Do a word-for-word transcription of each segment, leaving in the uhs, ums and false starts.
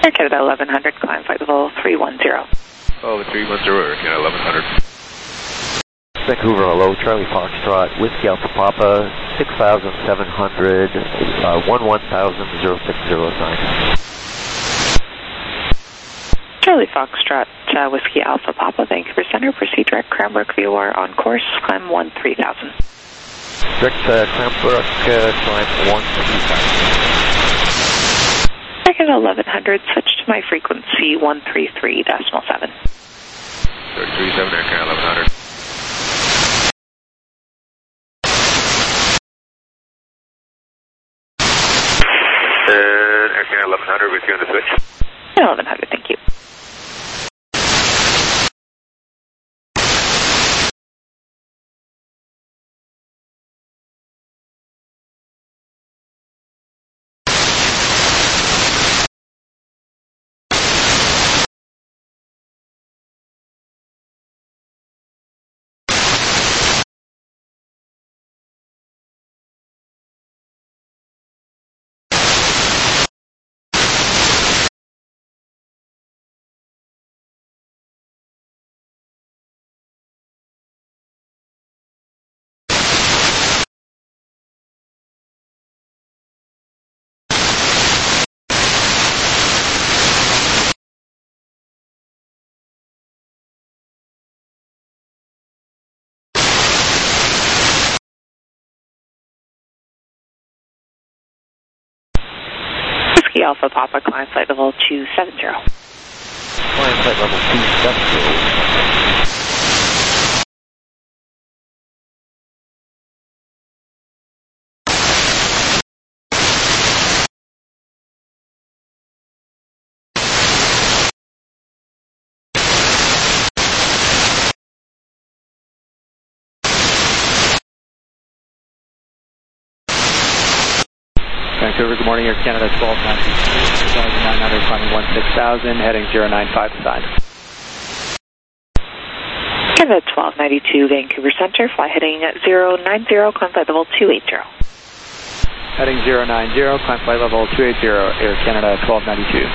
Air Canada eleven hundred, climb flight level three one zero. Oh, three one zero, Air Canada eleven hundred. Vancouver hello, Charlie Foxtrot, Whiskey Alpha Papa, six thousand seven hundred, uh, one one thousand, zero six zero nine. Charlie Foxtrot, uh, Whiskey Alpha Papa, Vancouver Center, proceed direct Cranbrook V O R on course, climb one three thousand. Direct uh, Cranbrook, uh, climb one three thousand. Air Canada eleven hundred, switch to my frequency one three three decimal seven. three seven, Air Canada eleven hundred. Uh, Air Canada eleven hundred with you on the switch. eleven hundred, thank you. Whiskey Alpha Papa, climb flight level two seven zero. Climb flight level two seven zero. Vancouver, good morning, Air Canada twelve ninety-two, two thousand nine hundred, climbing one six thousand, heading zero nine five aside. Canada twelve ninety-two, Vancouver Center, fly heading zero nine zero, climb flight level two eight zero. Heading zero nine zero, climb flight level two eight zero, Air Canada twelve ninety-two.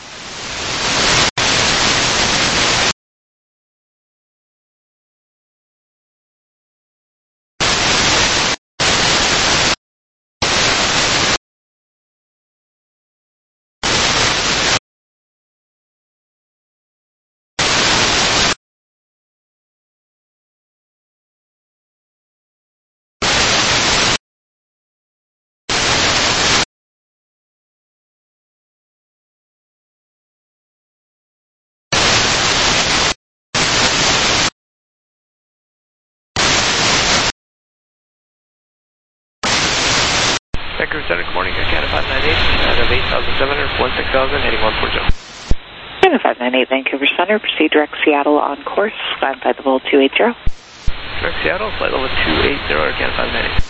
Vancouver Center, good morning, Air Canada five nine eight, out of eight thousand seven hundred, one six thousand, heading one four zero. Canada five nine eight, Vancouver Center, proceed direct Seattle on course, climb flight level two eight zero. Direct Seattle, flight level two eight zero, Air Canada five nine eight.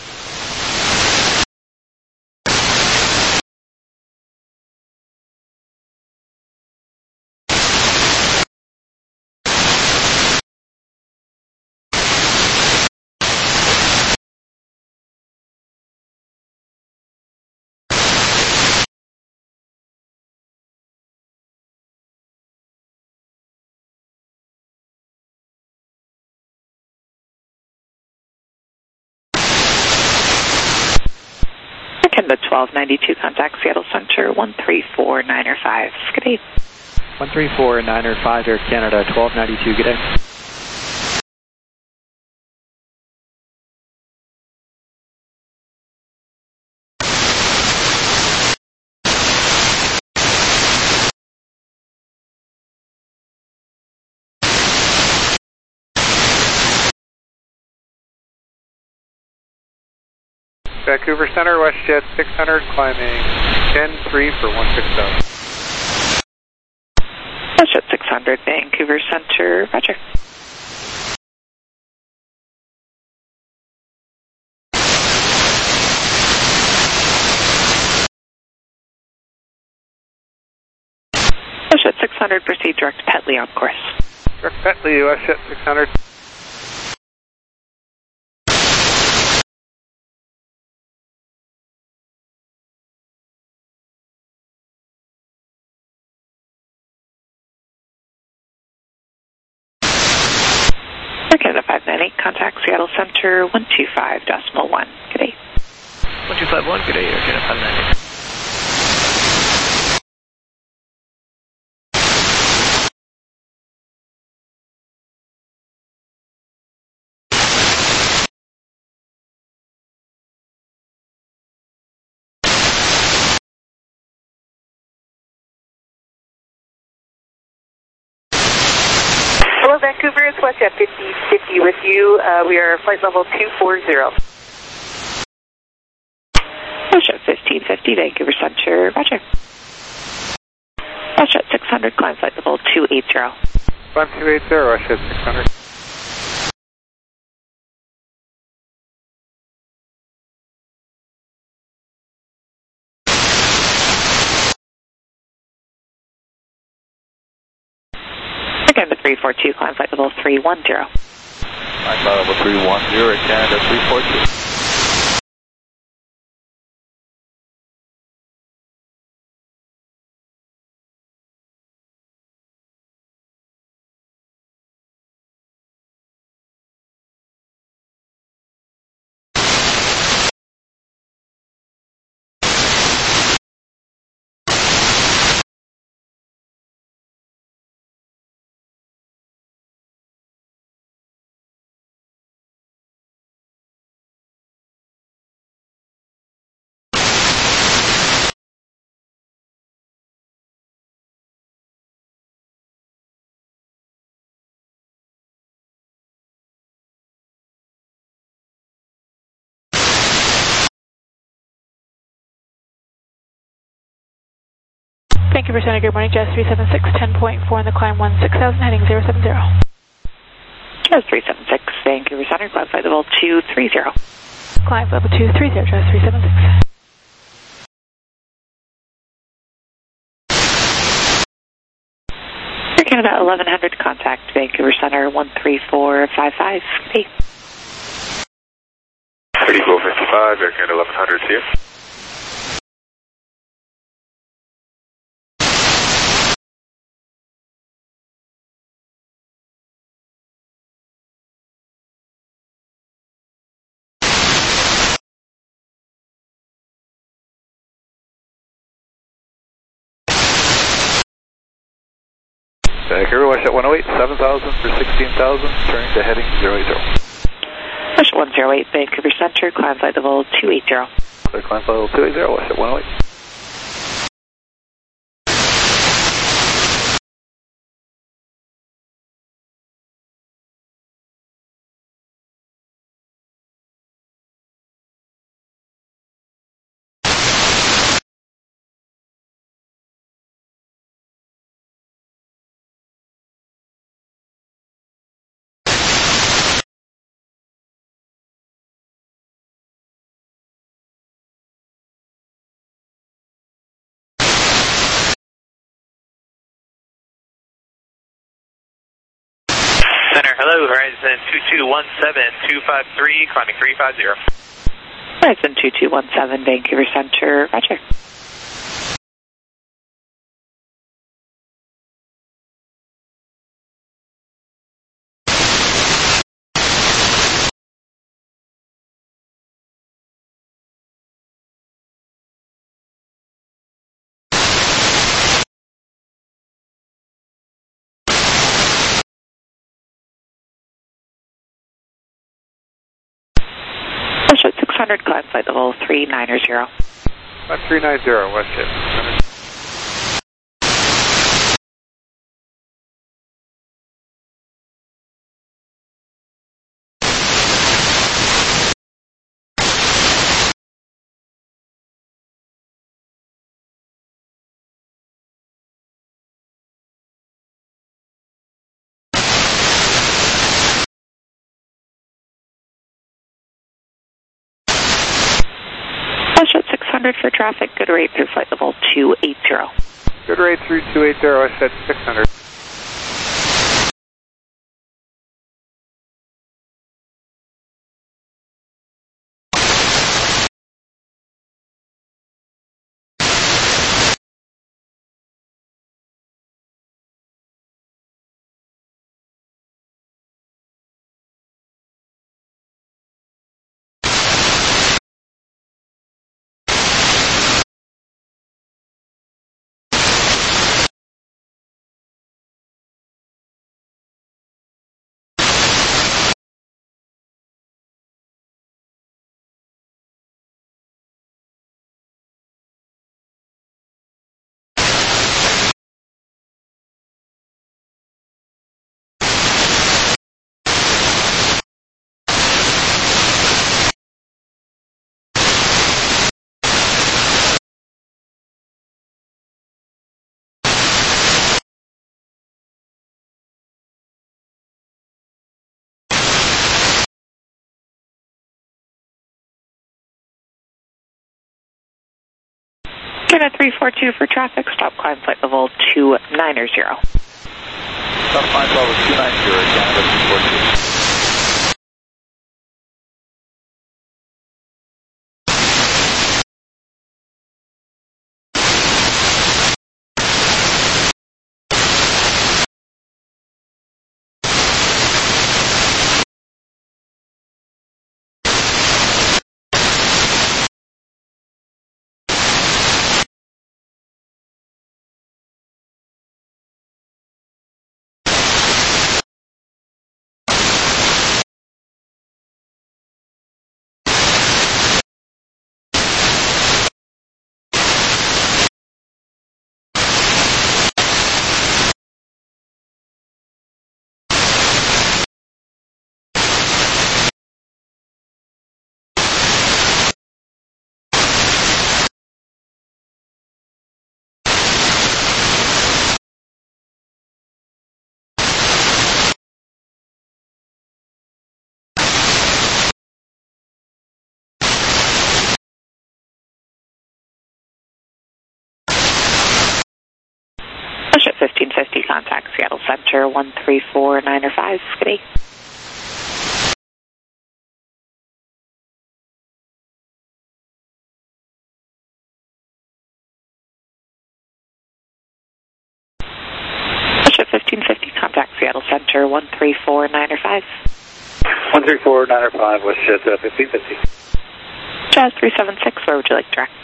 Canada twelve ninety-two, contact Seattle Center one three four nine er five. Good day. one three four nine er five, Air Canada twelve ninety-two, good day. Vancouver Center, WestJet six hundred, climbing ten three for one six thousand. WestJet six hundred, Vancouver Center, roger. WestJet six hundred, proceed direct to Petley on course. Direct Petley, WestJet six hundred. Air Canada five nine eight, contact Seattle Center one two five decimal one. Good day. one two five one, good day, Air Canada five nine eight. Hello, Vancouver, it's WestJet fifty fifty with you. Uh, we are flight level two four zero. WestJet fifteen fifty, Vancouver Center, roger. WestJet six hundred, climb flight level two eighty. Climb two eighty, WestJet six hundred. Again, the three four two, climb flight level three one zero. Climb flight level three one zero, Canada three four two. Vancouver Center, good morning, Jazz three seven six, ten point four in the climb one six thousand, heading zero seven zero. Jazz three seven six, Vancouver Center, climb flight level two three zero. Climb level two three zero, Jazz three seven six. Air Canada eleven hundred, contact Vancouver Center one three four five five. Good day. thirty-four fifty-five, Air Canada eleven hundred here. Vancouver, WestJet one oh eight, seven thousand for sixteen thousand, turning to heading zero eight zero. WestJet one oh eight, Vancouver Center, climb flight level two eighty. Clear climb flight level two eighty, WestJet one oh eight. Center, hello, Horizon two two one seven, two five three, climbing three five zero. Horizon two two one seven, Vancouver Center, roger. WestJet six hundred, climb flight level three nine zero. Climb three nine zero, WestJet six hundred. WestJet six hundred for traffic, good rate through flight level two eighty. Good rate through two eighty, WestJet six hundred. Canada three four two for traffic, stop climb flight level two nine zero. Stop climb level two nine zero, Canada three four two. Push at fifteen fifty, contact Seattle Center one three four nine five, Skiddy. Push at fifteen fifty, contact Seattle Center one three four nine five. one three four nine five, Westjet uh, fifteen fifty. Jazz three seven six, where would you like direct?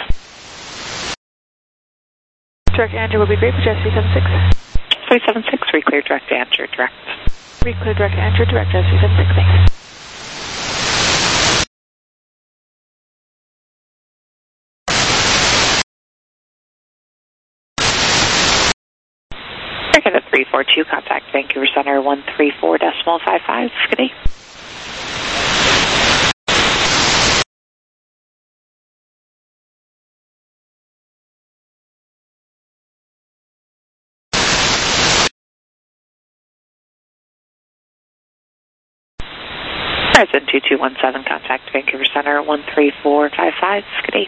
Direct Andrew will be great for Jazz three seven six. three seven six, reclear direct Andrew, direct. Reclear direct Andrew, direct Jazz three seven six, thanks. Canada three four two, contact Vancouver Center one three four decimal five five, Skiddy. Horizon two two one seven, contact Vancouver Center one three four five five, Skiddy.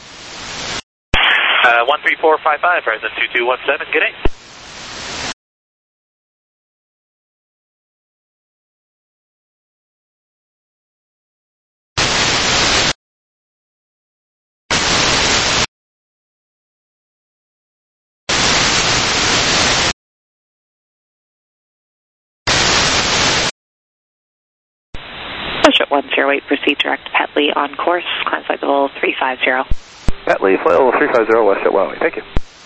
Uh, one three four five five, Horizon two two one seven, good day. Push at one zero eight, proceed direct Petley on course, climb flight level three five zero. Petley, flight level three five zero, Westjet Wyoming, thank you.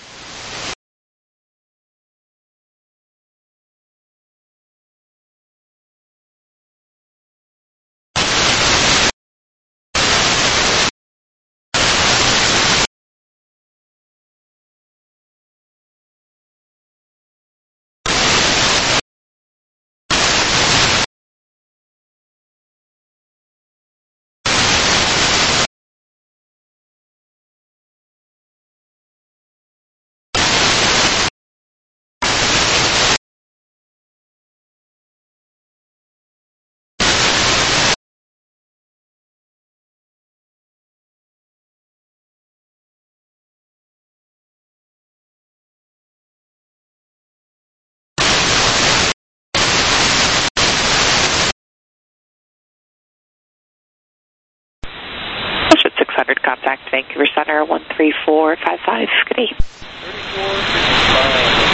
Push at six hundred, contact Vancouver Center one three four five five, Skiddy. thirty-four fifty-five.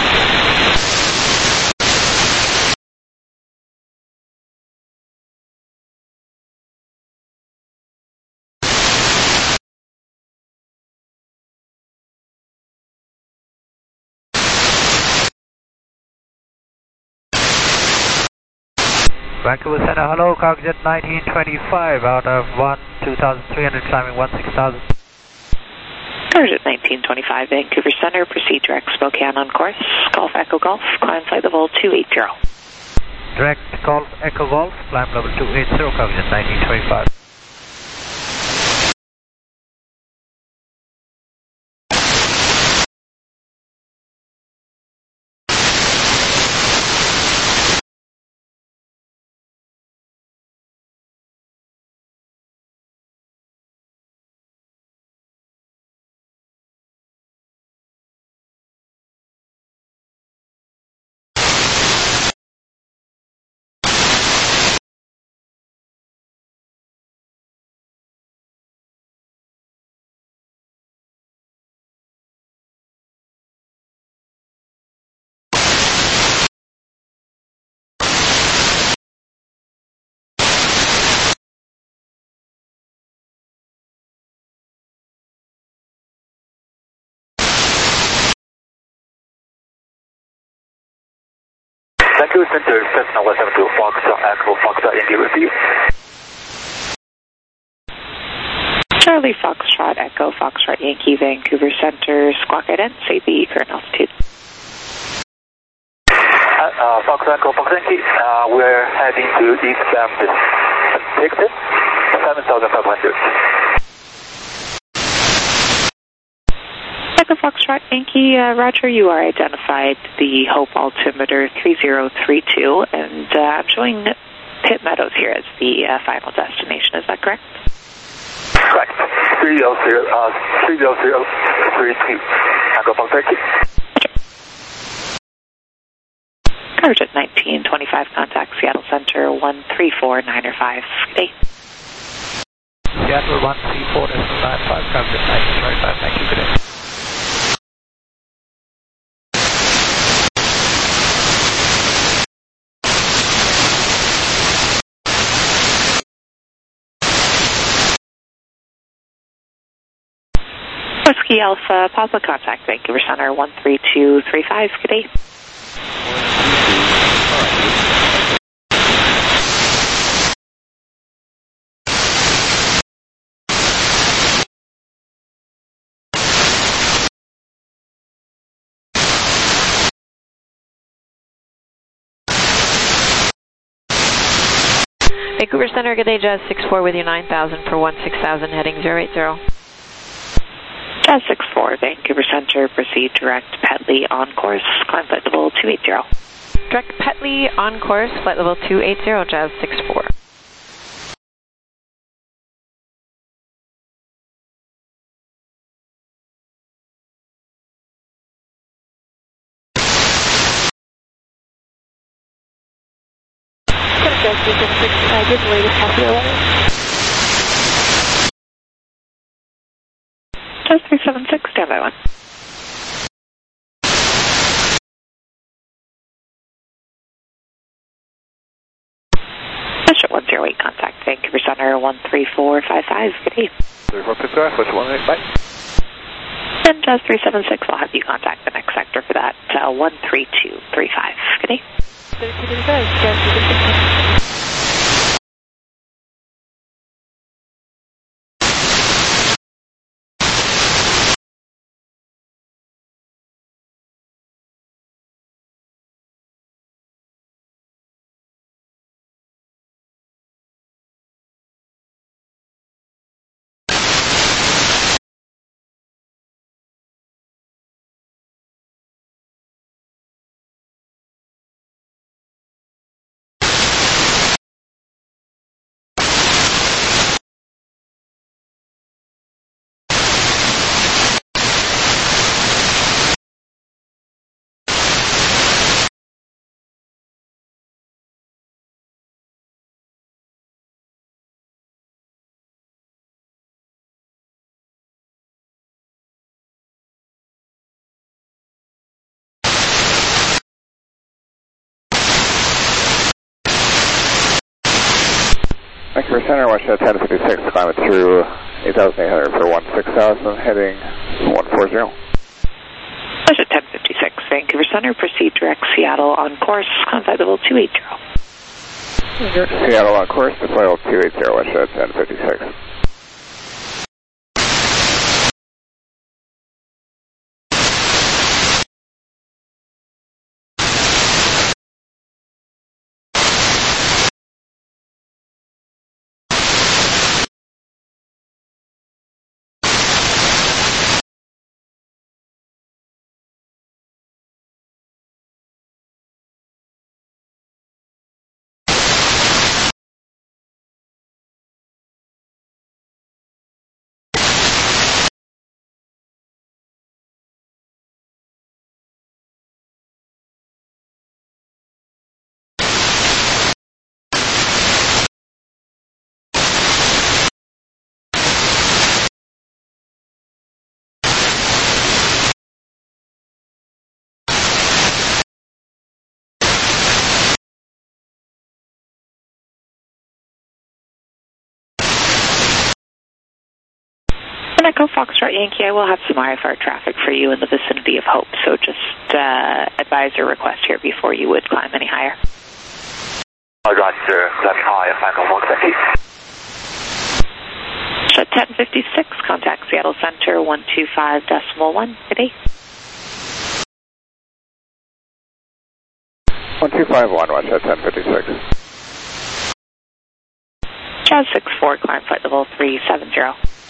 Vancouver Center, hello, Cargojet nineteen twenty-five out of one two thousand three hundred, climbing one six thousand. Cargojet nineteen twenty-five, Vancouver Center, proceed direct Spokane on course, Golf Echo Golf, climb flight level two eight zero. Direct Golf Echo Golf, climb level two eight zero, Cargojet nineteen twenty-five. Vancouver Center, Cessna one seven two, Foxtrot, Echo, Foxtrot, Indy with you. Charlie Foxtrot, Echo, Foxtrot, Yankee, Vancouver Center, squawk ident, say the current altitude. Uh, uh, Foxtrot, Echo, Foxtrot, Yankee, uh, we're heading to East Bend, Texas, seven thousand five hundred. Echo Foxtrot Yankee, uh, Roger, you are identified the Hope altimeter three zero three two, and uh, I'm showing Pitt Meadows here as the uh, final destination. Is that correct? Correct. three zero zero, uh, three zero zero three two. Echo Foxtrot Yankee. Coverage at nineteen twenty-five, contact Seattle Center one three four nine five. Good day. Seattle one three four nine five, coverage at nineteen twenty-five, thank you, good day. Whiskey Alpha, Papa, contact Vancouver Center one three two three five. Good day. Vancouver Center, good day, Jazz six four with you, nine thousand for one six thousand, heading zero eight zero. Jazz six four, Vancouver Center, proceed direct Petley on course, climb flight level two eighty. Direct Petley on course, flight level two eighty, Jazz six four. Jazz three seven six, uh, give the latest copy of letter. Jazz three seven six, standby one. Bishop one zero eight, contact Vancouver Center one three four five five. Good day. three four five five, Bishop one eight, bye. And Jazz three seven six, I'll have you contact the next sector for that, uh, one three two three five. Good day. thirty-two thirty-five, Jazz three seven six. Vancouver Center, watch that ten fifty-six, climb it through eight thousand eight hundred for one six thousand, heading one forty. Pleasure, ten fifty-six, Vancouver Center, proceed direct Seattle on course, climb flight level two eighty. Seattle on course to flight level two eighty, watch that ten fifty-six. And Echo Foxtrot Yankee, I will have some I F R traffic for you in the vicinity of Hope, so just uh, advise your request here before you would climb any higher. Roger, left high, Echo Fox, thank you. At ten fifty-six, contact Seattle Center one two five decimal one. Good day. one two five one, watch at ten fifty-six. Jazz six four, climb flight level three seven zero.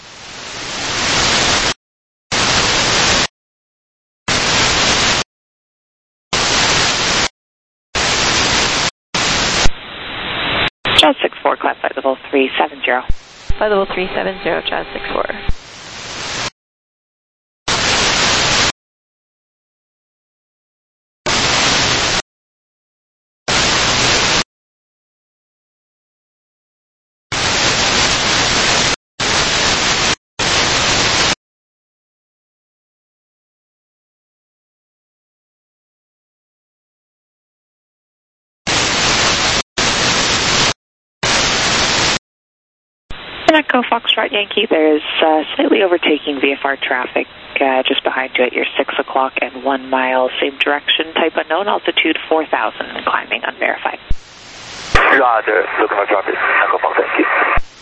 Jazz six four, climb flight level three seven zero. Flight level three seven zero, Jazz six four. Echo Foxtrot Yankee, there's uh, slightly overtaking V F R traffic uh, just behind you at your six o'clock and one mile, same direction, type unknown, altitude four thousand, climbing unverified. Roger, looking for traffic, Echo Fox, thank you.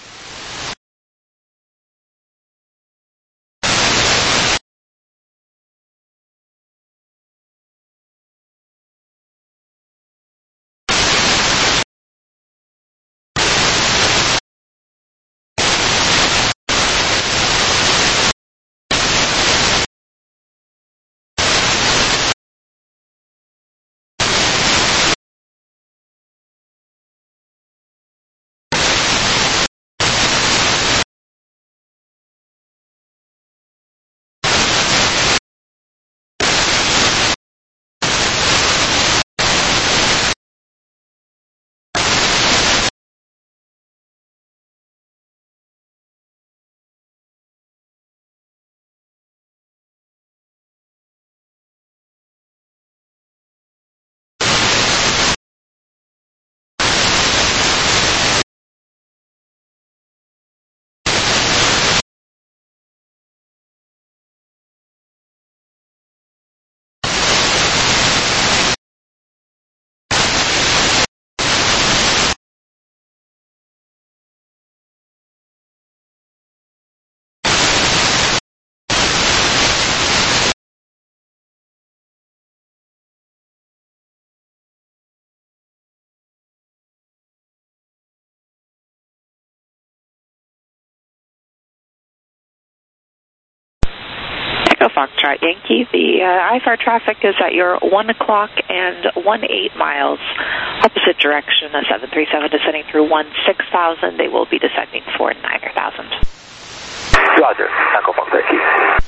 Echo Foxtrot Yankee, the uh, I F R traffic is at your one o'clock and one eight miles, opposite direction, a seven three seven descending through one six thousand. They will be descending for niner thousand. Roger, Echo Fox, thank you.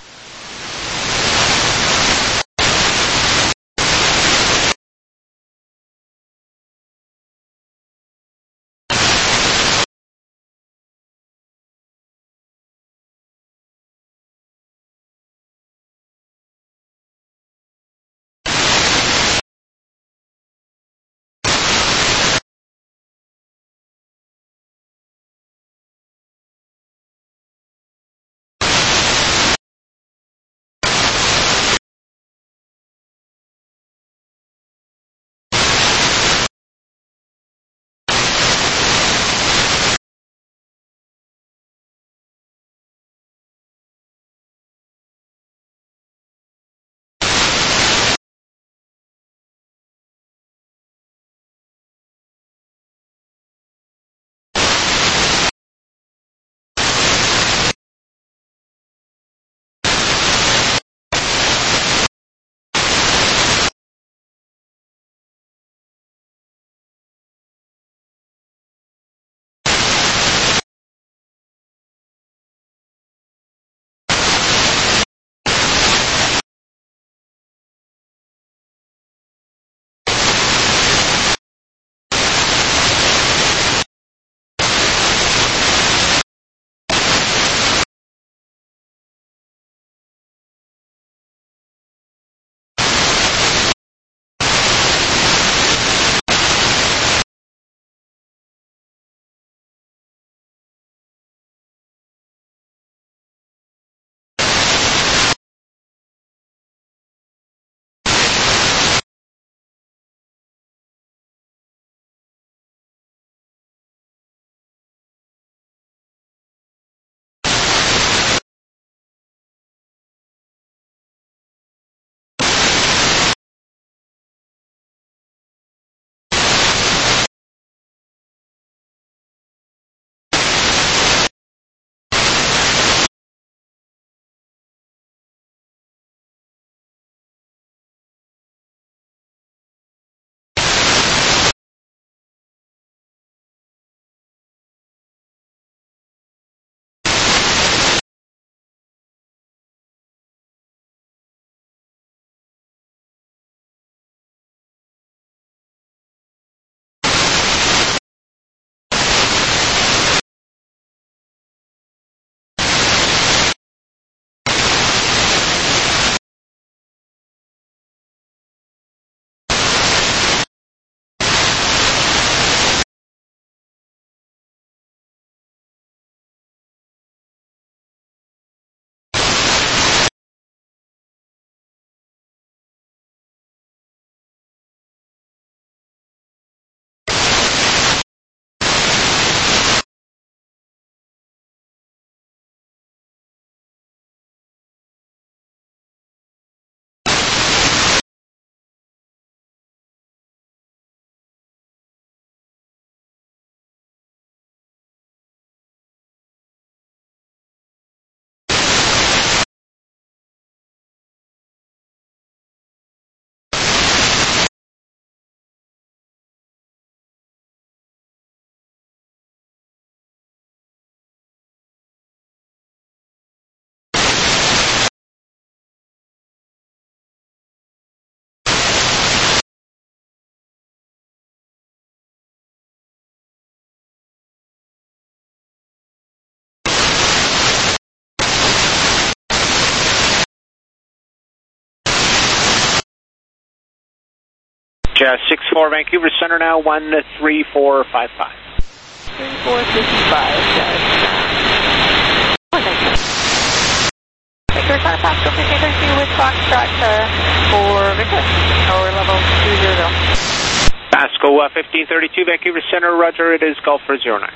Jazz six four, Vancouver Center now, one three four five five. three four five five, Jazz. Oh, thank you. Victor, Car Pascal fifteen thirty-two with Foxtrot uh, for Victor, tower level two zero. Pascal uh, fifteen thirty-two, Vancouver Center, roger, it is Golf for zero nine.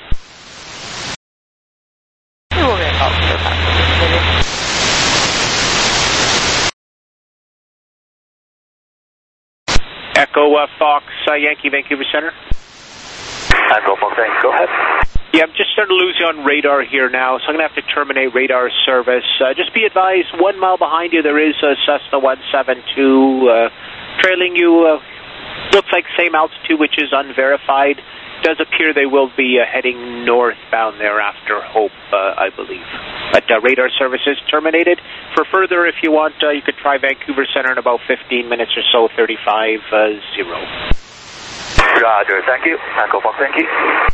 We will get a call for Pascal fifteen thirty-two. Echo uh, Fox, uh, Yankee, Vancouver Center. Echo Fox, Yankee, go ahead. Yeah, I'm just starting to lose you on radar here now, so I'm going to have to terminate radar service. Uh, just be advised, one mile behind you there is a Cessna one seventy-two uh, trailing you. Uh, looks like same altitude, which is unverified. Does appear they will be uh, heading northbound there after Hope, uh, I believe. But uh, radar service is terminated. For further, if you want, uh, you could try Vancouver Center in about fifteen minutes or so, thirty-five zero. Roger, thank you. Echo Fox, thank you.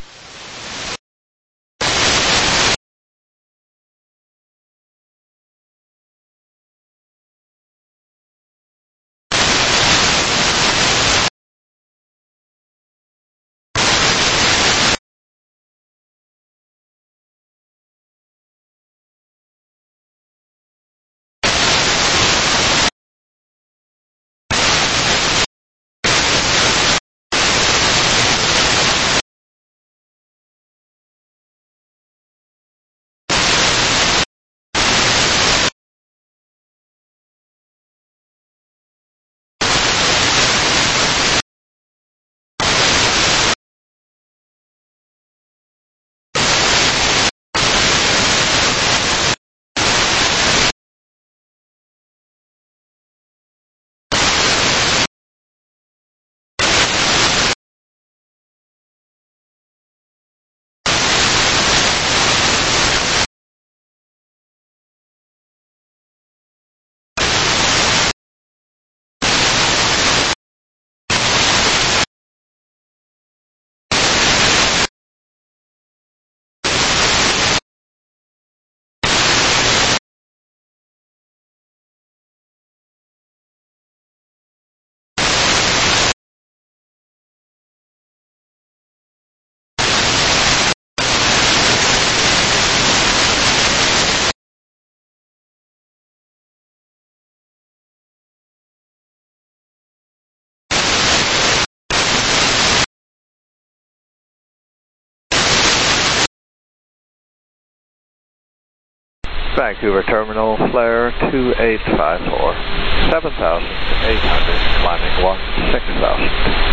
Vancouver Terminal, flare two eight five four, seven thousand eight hundred, climbing one six thousand.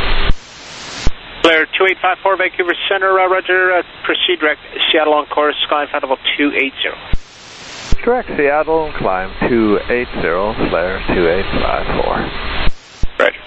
Flare two eight five four, Vancouver Center, uh, roger, uh, proceed direct Seattle on course, climb flight level two eight zero. Direct Seattle, climb two eight zero, flare two eight five four. Roger.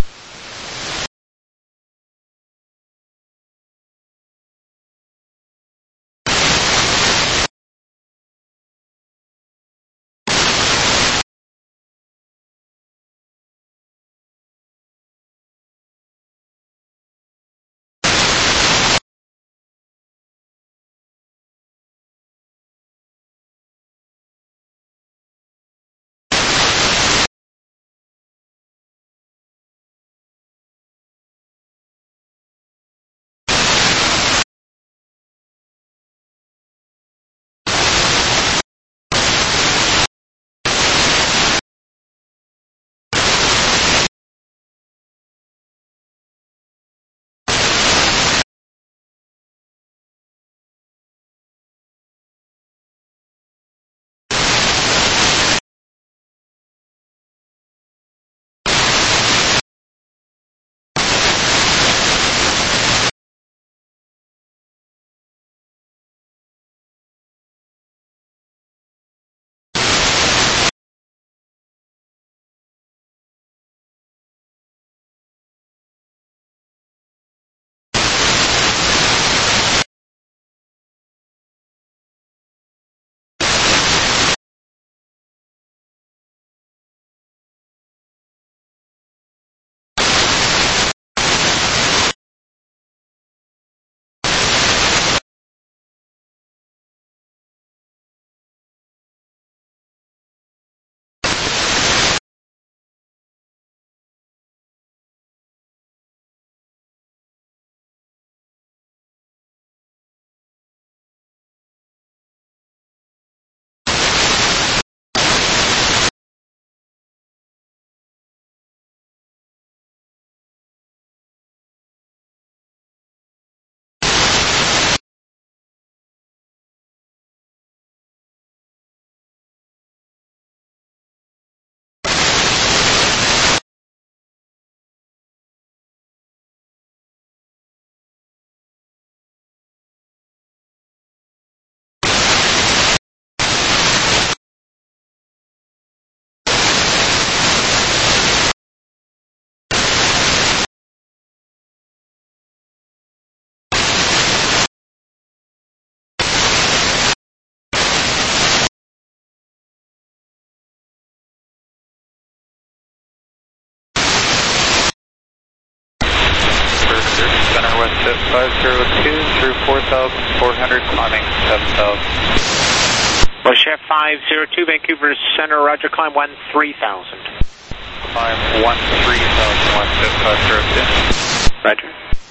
Center, WestJet five zero two through four thousand four hundred, climbing seven thousand. WestJet five zero two, Vancouver Center, roger, climb one three thousand. Climb one three thousand, WestJet five zero two. Roger.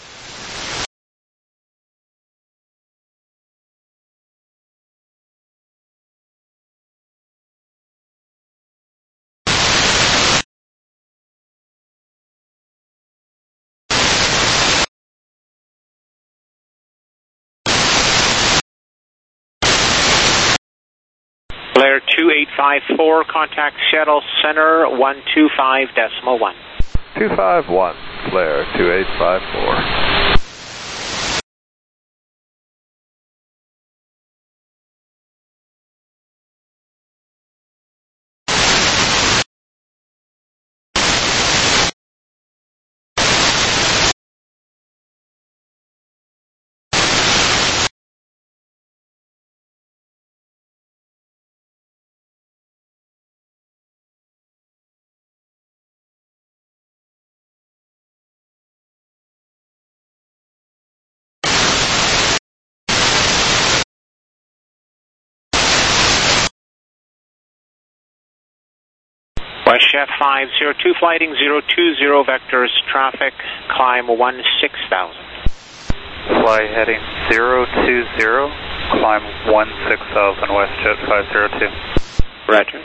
Blair two eight five four, contact Seattle Center one two five decimal one. two five one, Blair two eight five four. WestJet five zero two, flighting zero two zero, vectors traffic, climb one six thousand. Fly heading zero two zero, climb one six thousand, WestJet five zero two. Roger.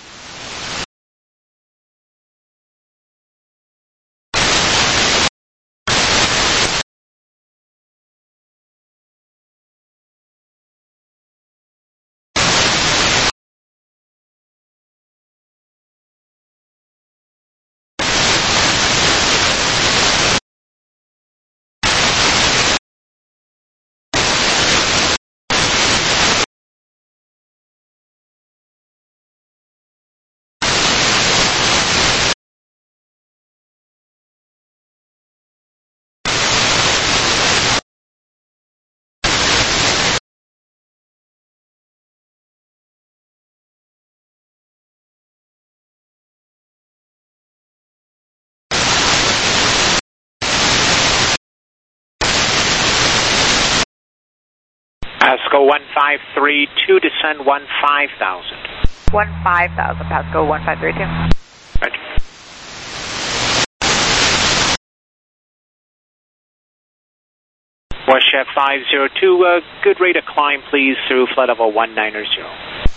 Pasco one five three two, descend one five thousand. one five thousand, Pasco one five three two. Roger. WestJet five zero two, uh, good rate of climb please through flight level one nine zero.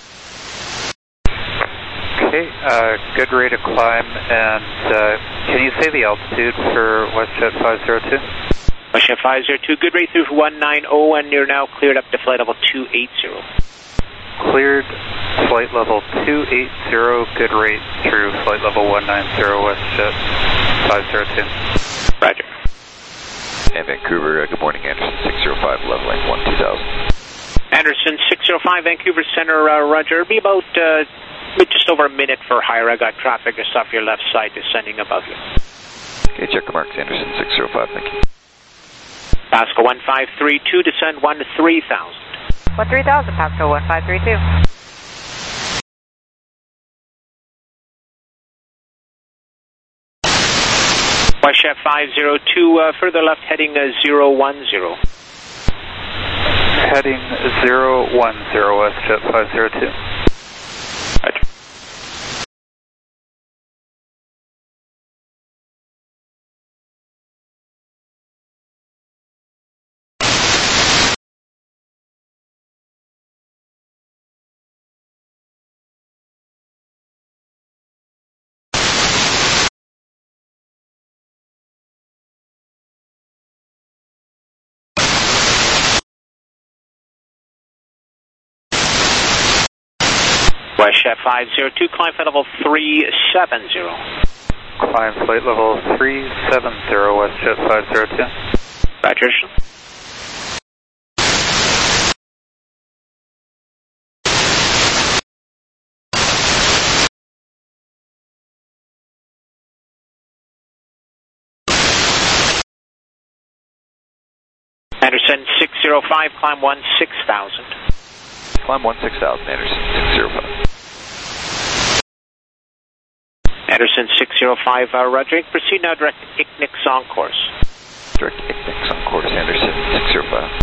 Okay, uh, good rate of climb, and uh, can you say the altitude for WestJet five zero two? WestJet five zero two, good rate through one nine zero, and you're now cleared up to flight level two eight zero. Cleared flight level two eight zero, good rate through flight level one nine zero, WestJet five zero two. Roger. And Vancouver, uh, good morning, Anderson six zero five, leveling one two thousand. Anderson six zero five, Vancouver Center, uh, roger. Be about uh, just over a minute for higher. I got traffic just off your left side descending above you. Okay, check the marks, Anderson six zero five, thank you. Pasco one five three two, descend one three thousand. one three thousand, Pasco one five three two. WestJet five zero two, uh, further left heading uh, zero one zero. Heading zero one zero, WestJet five zero two. Roger. WestJet five zero two, climb flight level three seven zero. Climb flight level three seven zero, WestJet five zero two. Roger. Anderson six zero five, climb one six thousand. Climb one six thousand, Anderson six zero five. Anderson six zero five, uh, roger. Proceed now direct to Icknick's on course. Direct Ignex on course Anderson six zero five.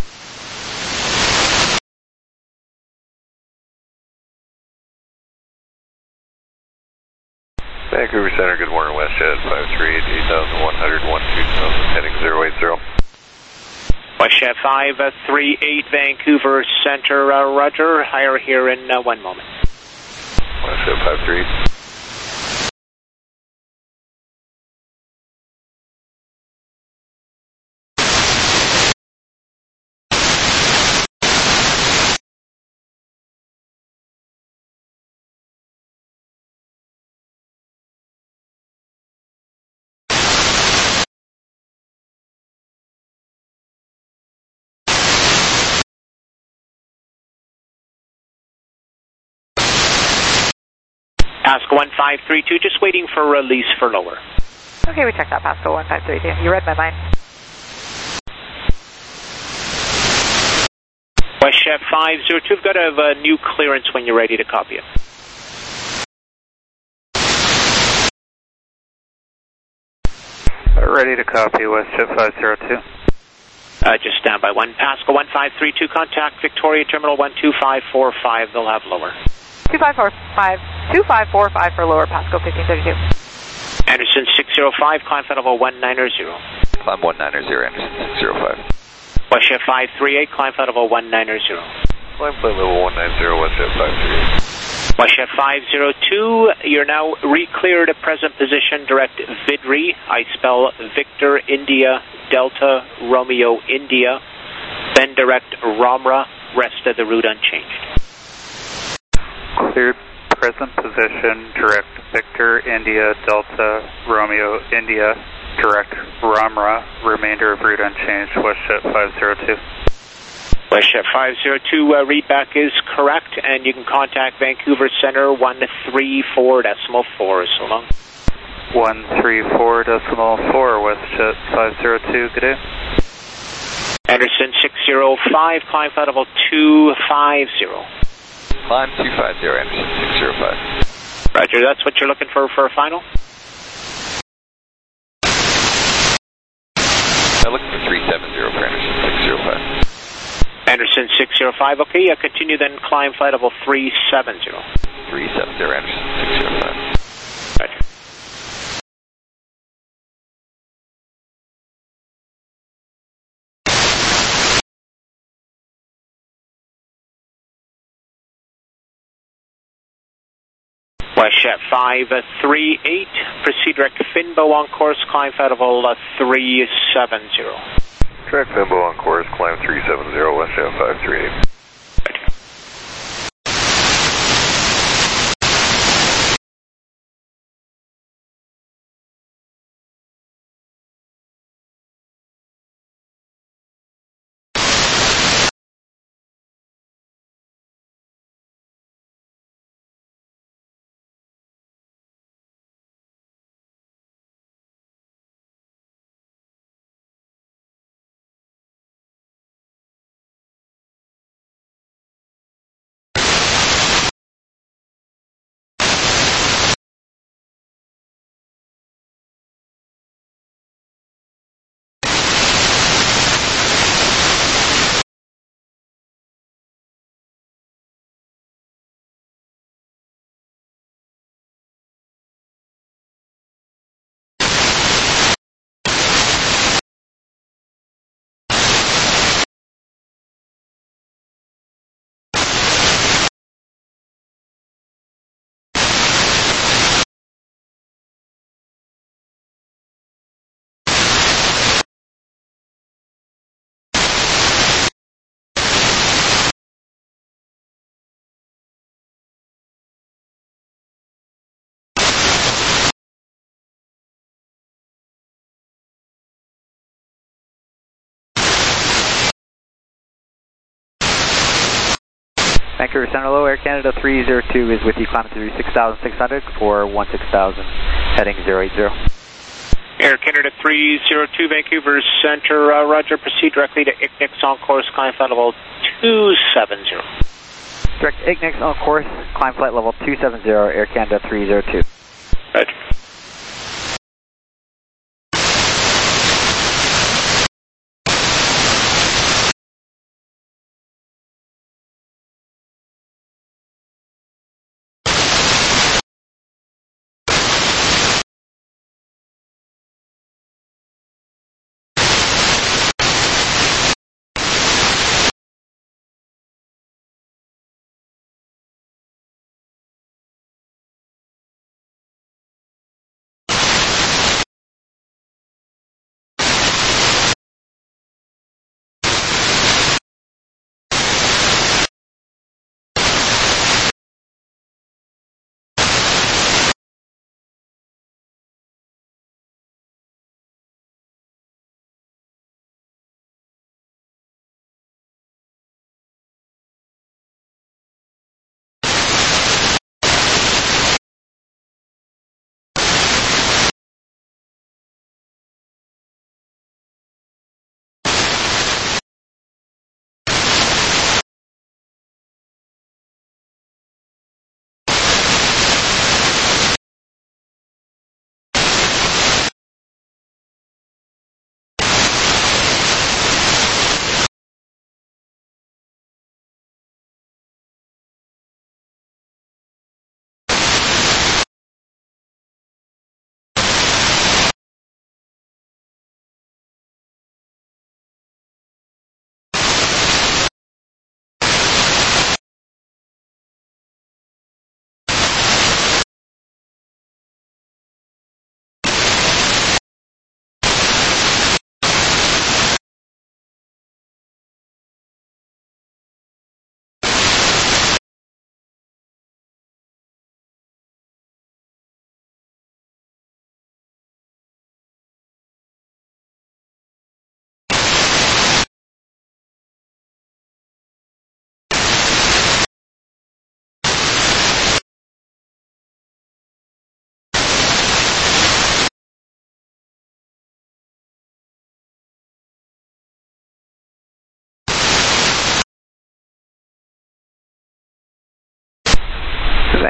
Vancouver Center, good morning, WestJet five three eight, eight thousand one hundred, one two thousand, heading zero eight zero. WestJet five three eight, Vancouver Center, uh, roger, higher here in uh, one moment. WestJet five three eight. Pasco one five three two, just waiting for release for lower. Okay, we checked that, Pasco one five three two. You read my mind. WestJet five zero two, we've got to have a new clearance when you're ready to copy it. Ready to copy, WestJet five zero two. Uh, just stand by one. Pasco one five three two, contact Victoria Terminal one two five four five, they'll have lower. two five four five, two five four five for lower, Pasco fifteen thirty-two. Anderson six zero five, climb flight level one nine zero. Climb one nine zero, Anderson six zero five. WestJet five three eight, climb flight level one nine zero. Climb flight level one nine zero, WestJet five three eight. WestJet five zero two, you're now re-cleared at present position, direct Vidri, I spell Victor, India, Delta, Romeo, India, then direct Ramra, rest of the route unchanged. Cleared present position, direct Victor, India, Delta, Romeo, India, direct Ramra, remainder of route unchanged, WestJet five zero two. WestJet five zero two, uh, readback is correct, and you can contact Vancouver Center one three four decimal four, so long. one three four decimal four, WestJet five zero two, good day. Anderson six zero five, climb flight level two five zero. Climb two five zero, Anderson six zero five. Roger, that's what you're looking for for a final? I'm looking for three seven zero for Anderson six zero five. Anderson six zero five, okay, uh, continue then climb flight level three seven zero. three seven zero, Anderson six zero five. Roger. WestJet five three eight, proceed direct Finbo on course, climb flight level uh, three seven zero. Direct Finbo on course, climb three seven zero, WestJet five three eight. Vancouver Center, Low Air Canada three zero two is with you, climbing through six thousand six hundred for one six thousand, heading zero eight zero. Air Canada three zero two, Vancouver Center, uh, roger, proceed directly to Ignex on course, climb flight level two seven zero. Direct Ignex on course, climb flight level two seven zero, Air Canada three zero two. Roger.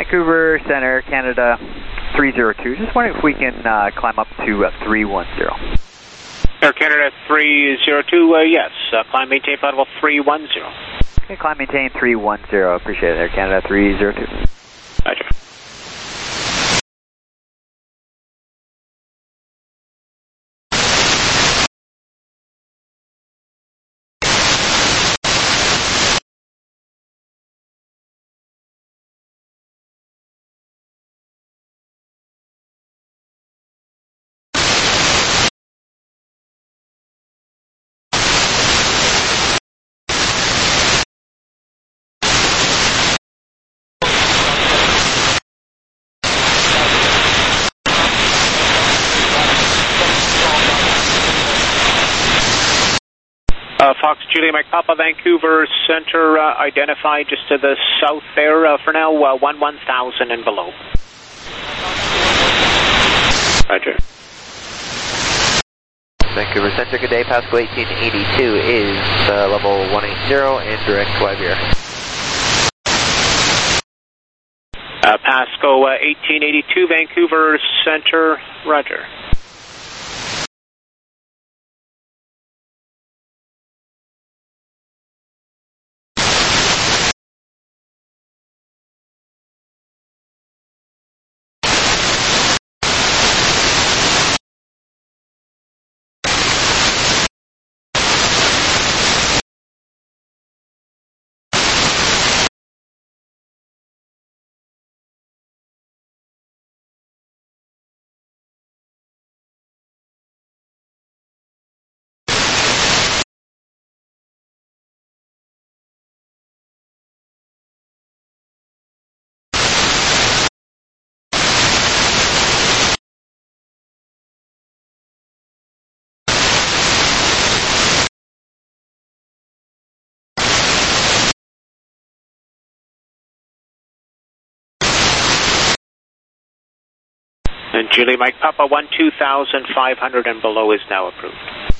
Vancouver Center, Canada three zero two. Just wondering if we can uh, climb up to uh, three one zero. Air Canada three zero two, uh, yes. Uh, climb maintain flight level three one zero. Okay, climb maintain three one zero. Appreciate it, Air Canada three zero two. Roger. Uh, Fox Julia Mike Papa, Vancouver Center, uh, identified just to the south there. Uh, for now, uh, one one thousand and below. Roger. Vancouver Center, good day. Pascal eighteen eighty-two is uh, level one eighty and direct to Iberia. Uh, Pasco uh, eighteen eighty-two, Vancouver Center, roger. And Julie Mike Papa, one two thousand five hundred and below is now approved.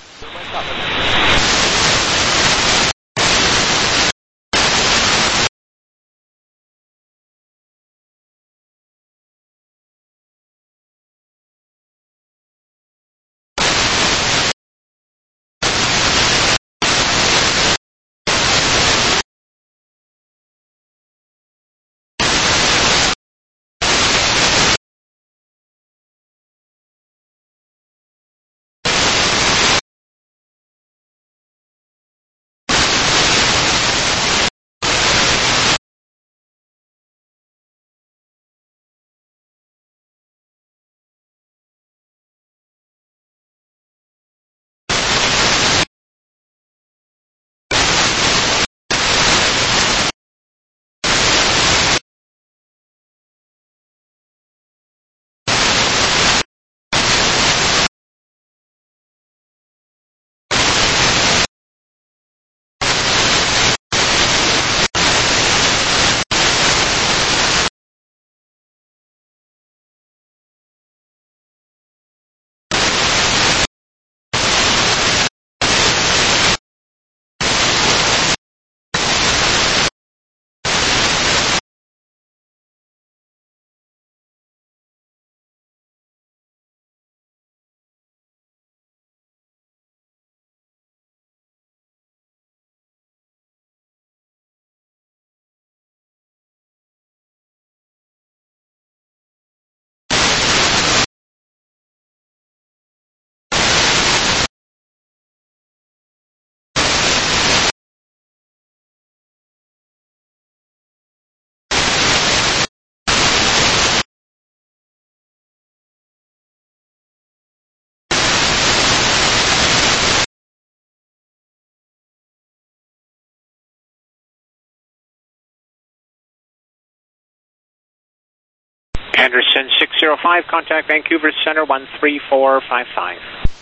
Anderson six zero five, contact Vancouver Center one three four five five.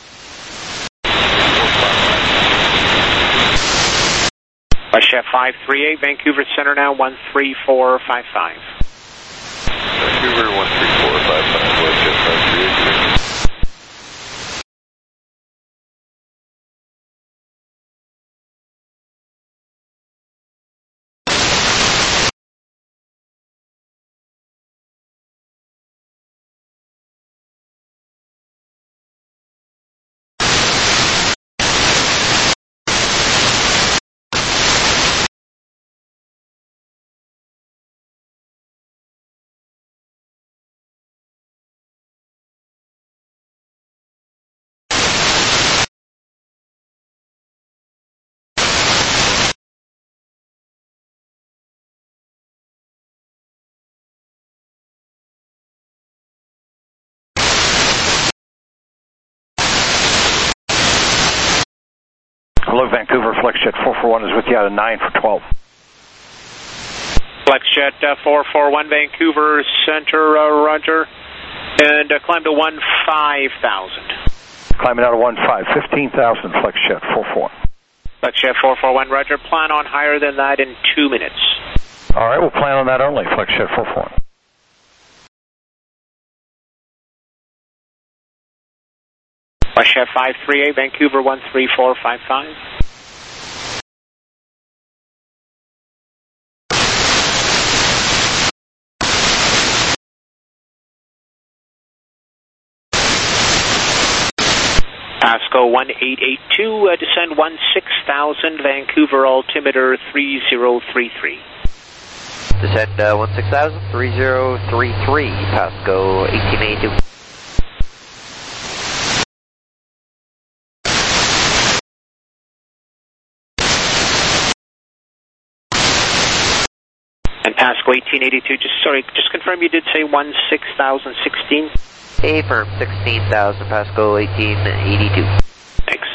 West Chef five three eight, Vancouver Center now one three four five five. Vancouver one three four five five, West Chef five three eight. hello, Vancouver. FlexJet four four one is with you out of nine for twelve. FlexJet uh, four four one, Vancouver Center, uh, roger. And uh, climb to one five thousand. Climbing out of one five, fifteen thousand, FlexJet four four one. FlexJet four four one, roger. Plan on higher than that in two minutes. All right, we'll plan on that only, FlexJet four four one. FlexJet five three eight, Vancouver one three four five five. Pasco one eight eight two, uh, descend one six thousand, Vancouver altimeter three zero three three. Descend uh, one six thousand, three zero three three, Pasco eighteen eighty-two. And Pasco eighteen eighty-two, just sorry, just confirm you did say one six thousand sixteen? A firm, sixteen thousand, Pasco eighteen eighty-two. Thanks.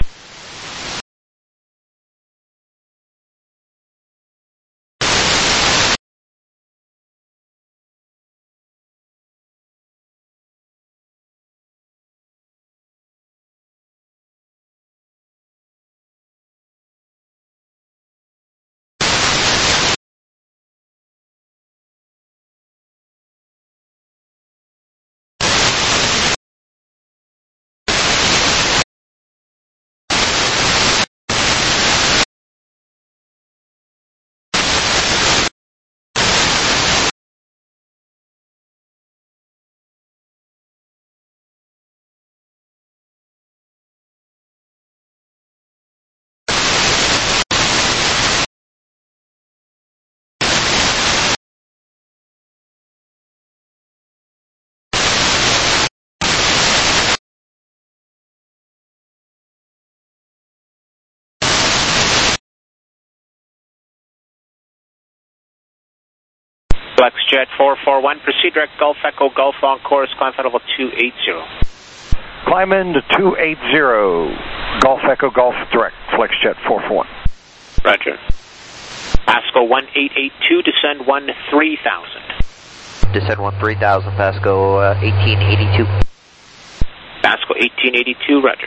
FlexJet four four one, proceed direct Gulf Echo Golf on course, climb flight level two eighty. Climb into two eighty, Gulf Echo Golf direct, FlexJet four four one. Roger. Pasco one eight eight two, descend one three thousand. Descend one three thousand, Pasco uh, eighteen eighty-two. Pasco eighteen eighty-two, roger.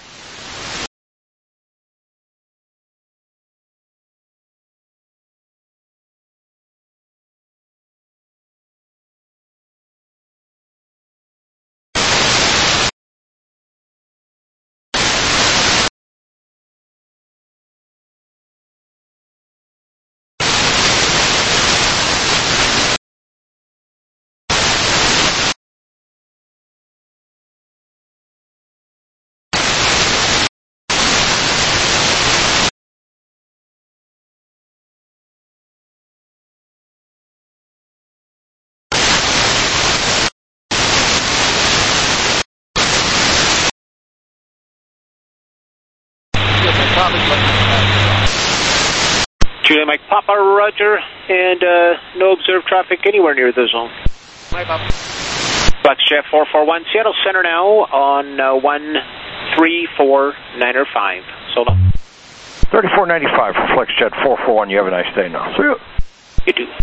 Julia Mike Papa, roger, and uh, no observed traffic anywhere near the zone. Hi, Papa. FlexJet four four one, Seattle Center now on uh, one three four nine five. So long. thirty-four ninety-five for FlexJet four four one. You have a nice day now. See you. You too.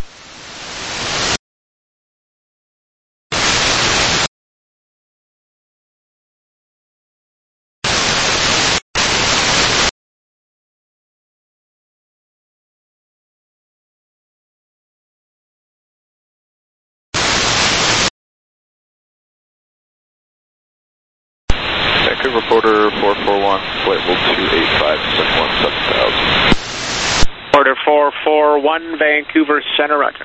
Vancouver Porter four four one, flight level two eight five, descend one seven thousand. Porter four four one, Vancouver Center, roger.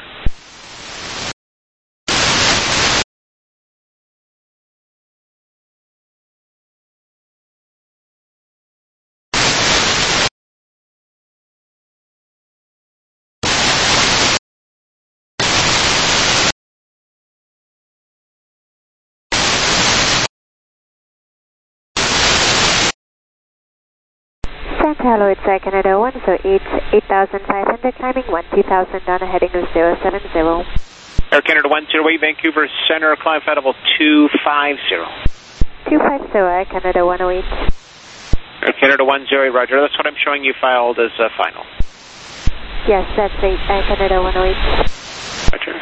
Hello, it's uh, Canada one, so it's eight thousand five hundred, climbing one two thousand on a heading of zero seven zero. Air Canada one zero eight, Vancouver Center, climb flight level two five zero. two five zero, Air Canada one oh eight. Air Canada one zero eight, roger. That's what I'm showing you filed as uh, final. Yes, that's eight, Air Canada one oh eight. Roger.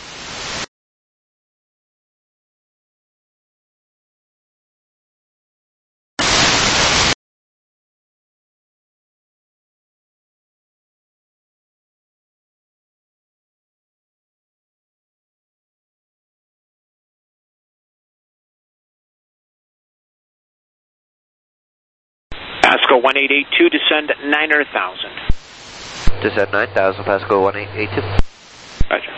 Pasco one eight eight two, descend niner thousand. Descend nine thousand, Pasco one eight eight two. Roger.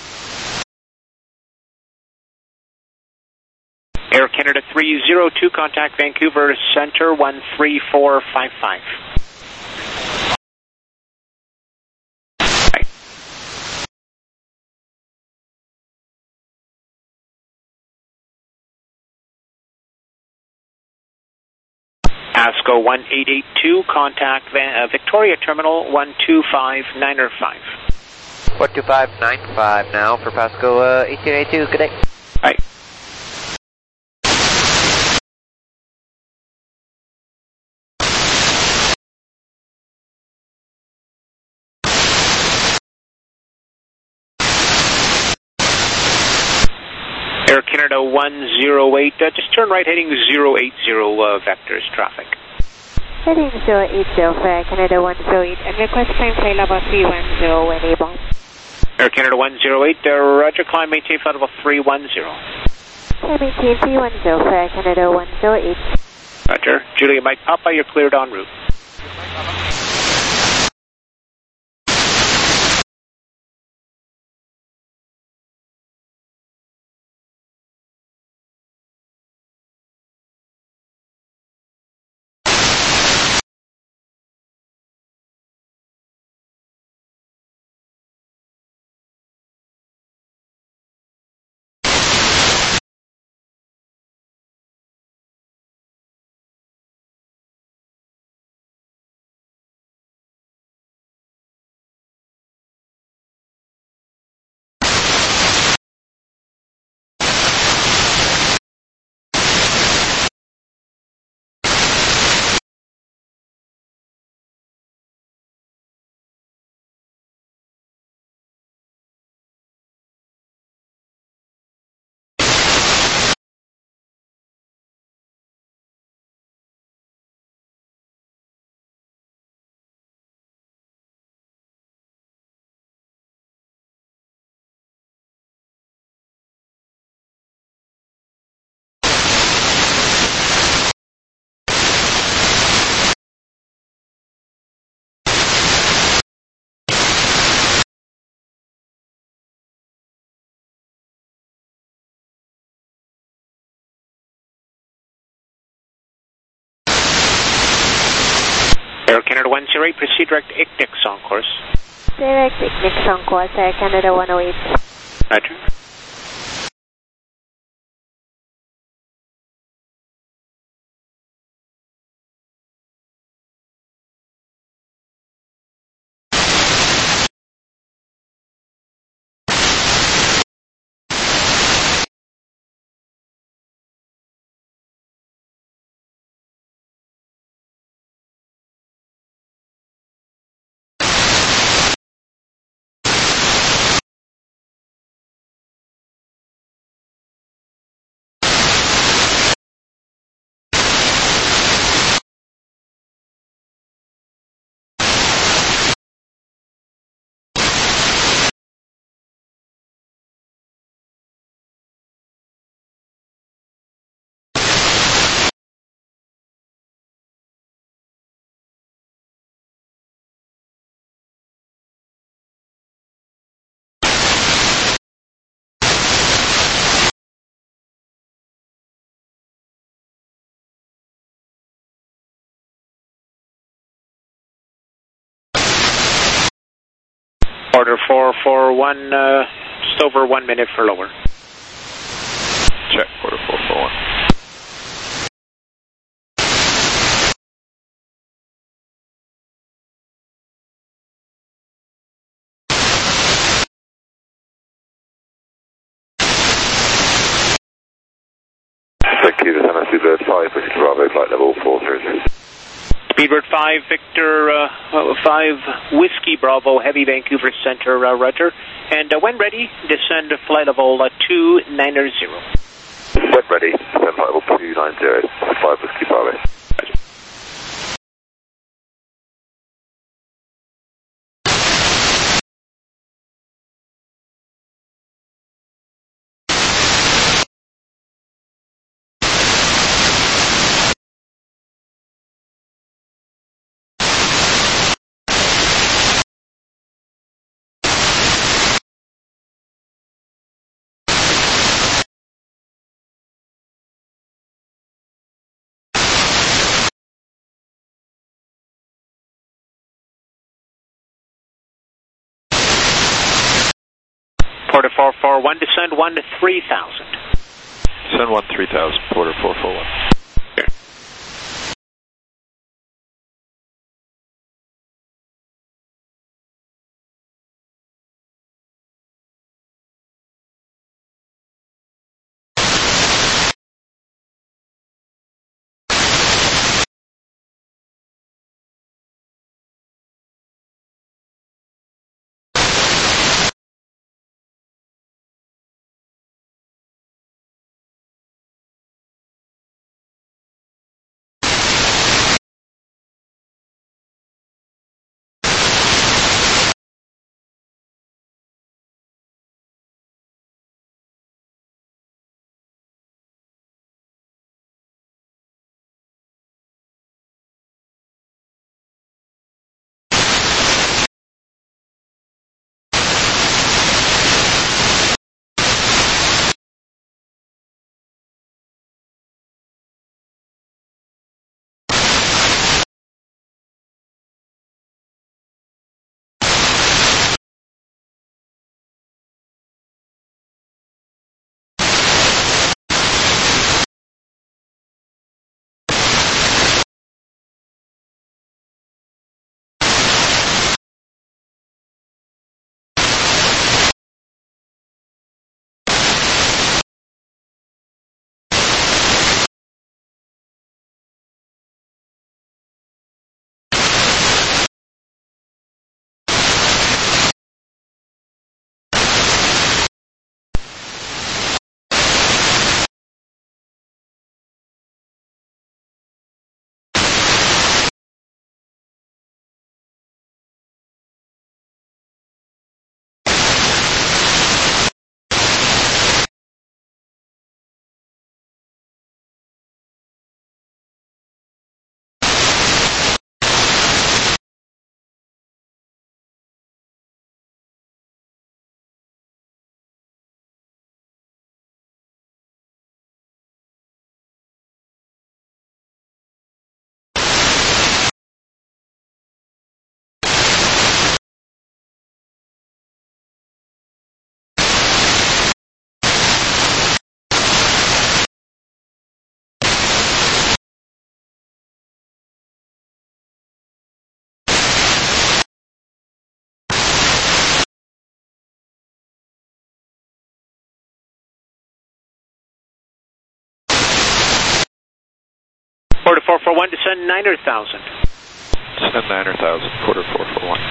Air Canada three zero two, contact Vancouver Center one three four five five. Right. Pasco one eight eight two, contact Van, uh, Victoria Terminal one two five nine five. one two five nine five now for Pasco uh, eighteen eighty-two, good day. Right. Air Canada one zero eight, uh, just turn right heading zero eight zero uh, vectors traffic. Heading zero eight zero for Air Canada one zero eight and request climb flight level three one zero when able. Air Canada one zero eight, uh, roger, climb maintain flight level three one zero. Climb maintain three one zero for Air Canada one zero eight. Roger. Julia Mike Papa, you're cleared en route. Air Canada one zero eight, proceed direct I C N I C on course. Direct I C N I C on course, Air Canada one oh eight. Roger. Order four four one, uh, just over one minute for lower. Check, order four four one. Thank you, this is M S C Bird five, pushing to Bravo, flight level four zero zero. Speedbird five, Victor uh, five, Whiskey Bravo, Heavy Vancouver Center, uh, Roger. And uh, when ready, descend to flight level uh, two ninety. When ready, descend flight level two ninety, five Whiskey Bravo. Porter four four one, descend one to three thousand. Descend one three thousand, Porter four four one. Porter four four one, descend nine thousand. Descend nine thousand, Porter four four one.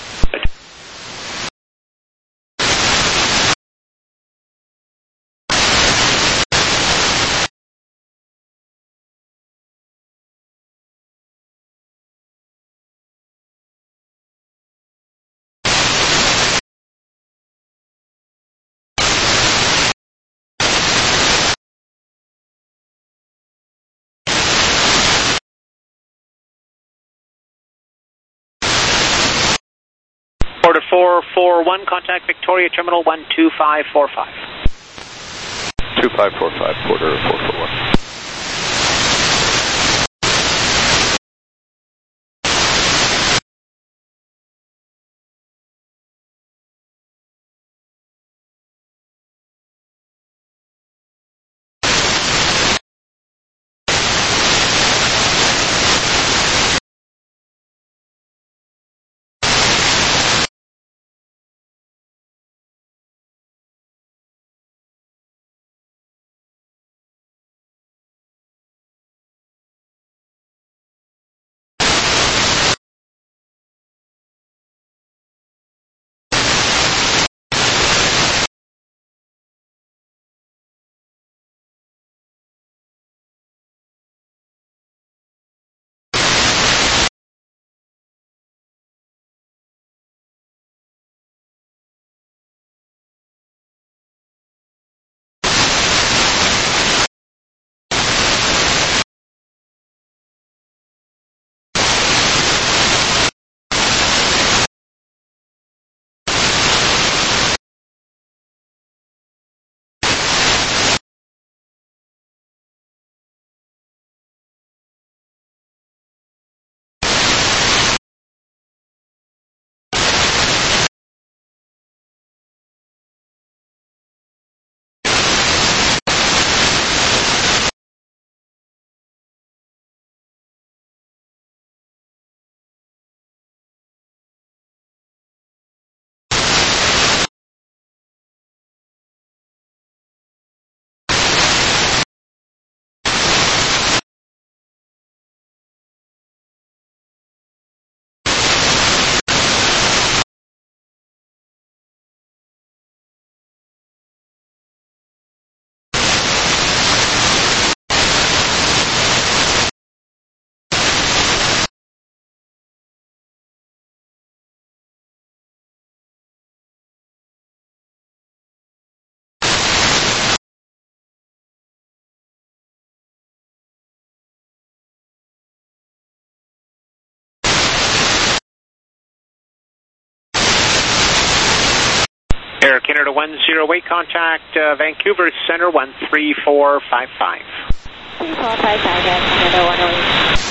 Porter four four one, contact Victoria Terminal one two five four five. two five four five, Porter four four one. Canada one zero eight, contact uh, Vancouver Center one three four five five. three four five five, Canada one oh eight.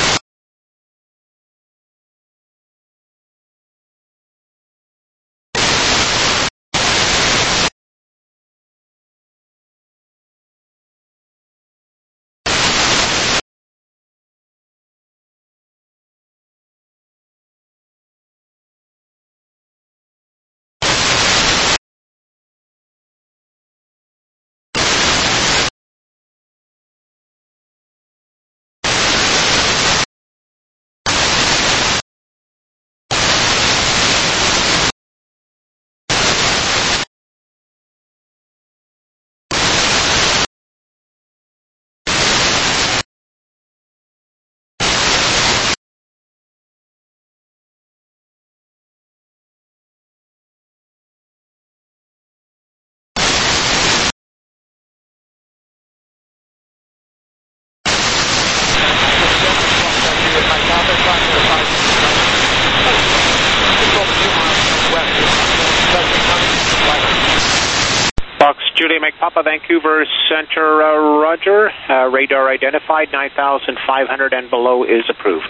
Fox Julia Mike Papa, Vancouver Center, uh, Roger. Uh, radar identified, nine thousand five hundred and below is approved.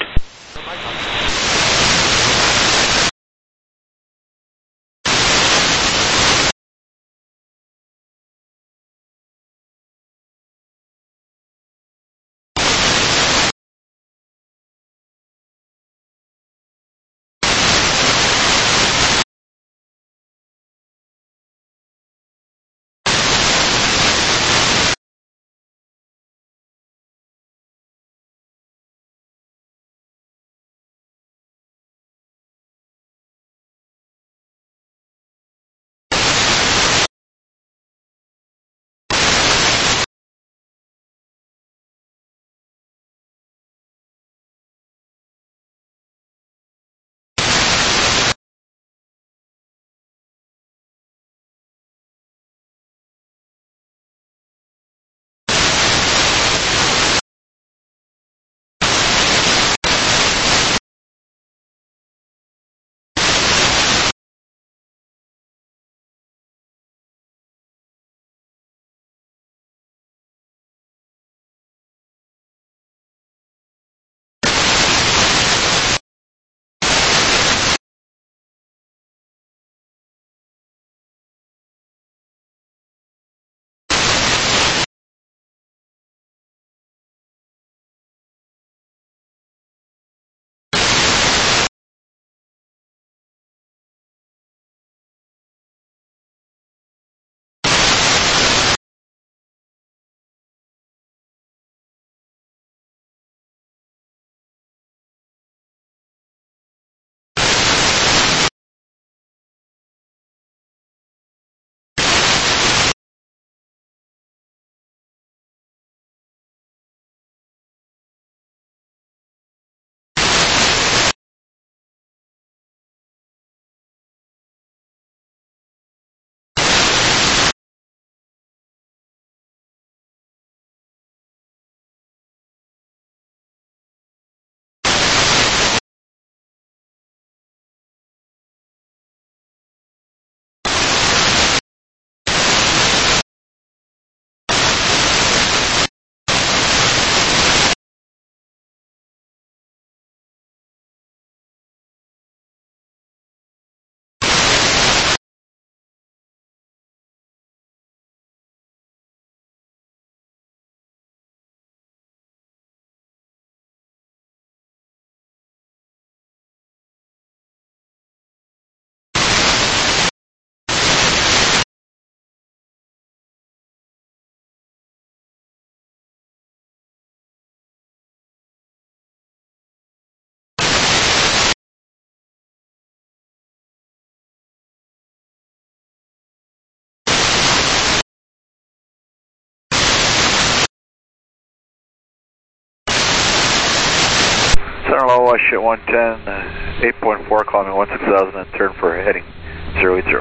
Center low, watch at one ten, uh, eight point four, climbing one six thousand and turn for heading zero eight zero.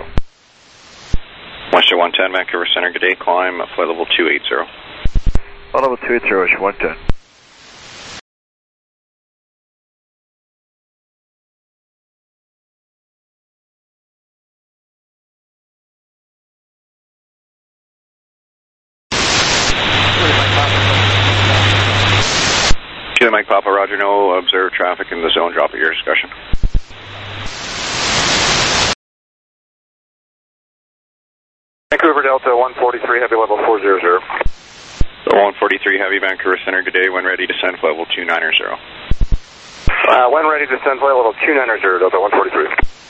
Watch at one ten, Vancouver Center, good day, climb, flight level two eight zero. Flight level two eight zero, watch at one ten. Kilo Mike Papa, Roger, no observed traffic in the zone. Drop at your discretion. Vancouver Delta one forty-three, heavy level four zero zero. one forty-three Heavy, Vancouver Center, good day. When ready, descend flight level two nine zero. Uh, when ready, descend flight level two nine zero, Delta one forty-three.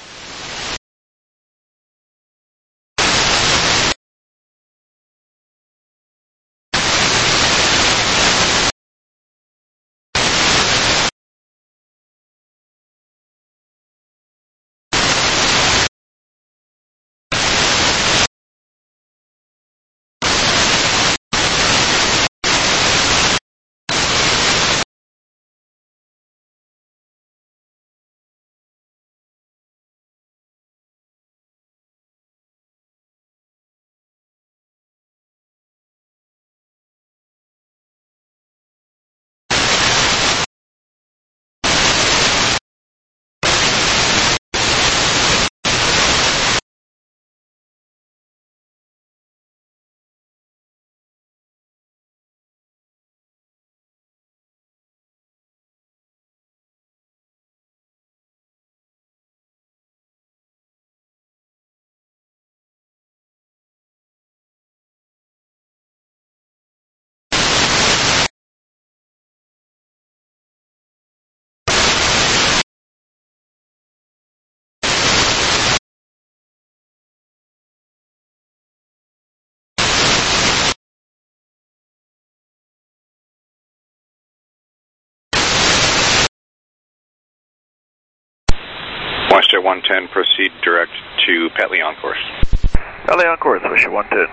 WestJet one ten, proceed direct to Petley on course. Petley on course, WestJet one ten.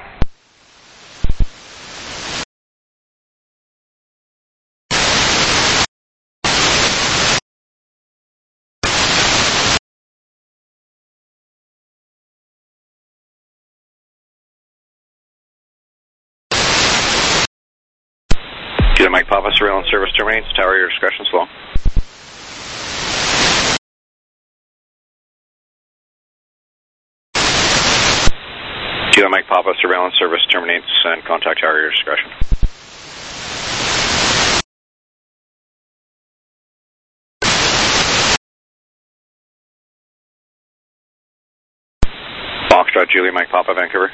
Kilo Mike Papa, surveillance service terminates. Tower, your discretion, slow. Kilo Mike Papa, surveillance service terminates and contact tower, your discretion. Foxtrot, Julia Mike Papa, Vancouver.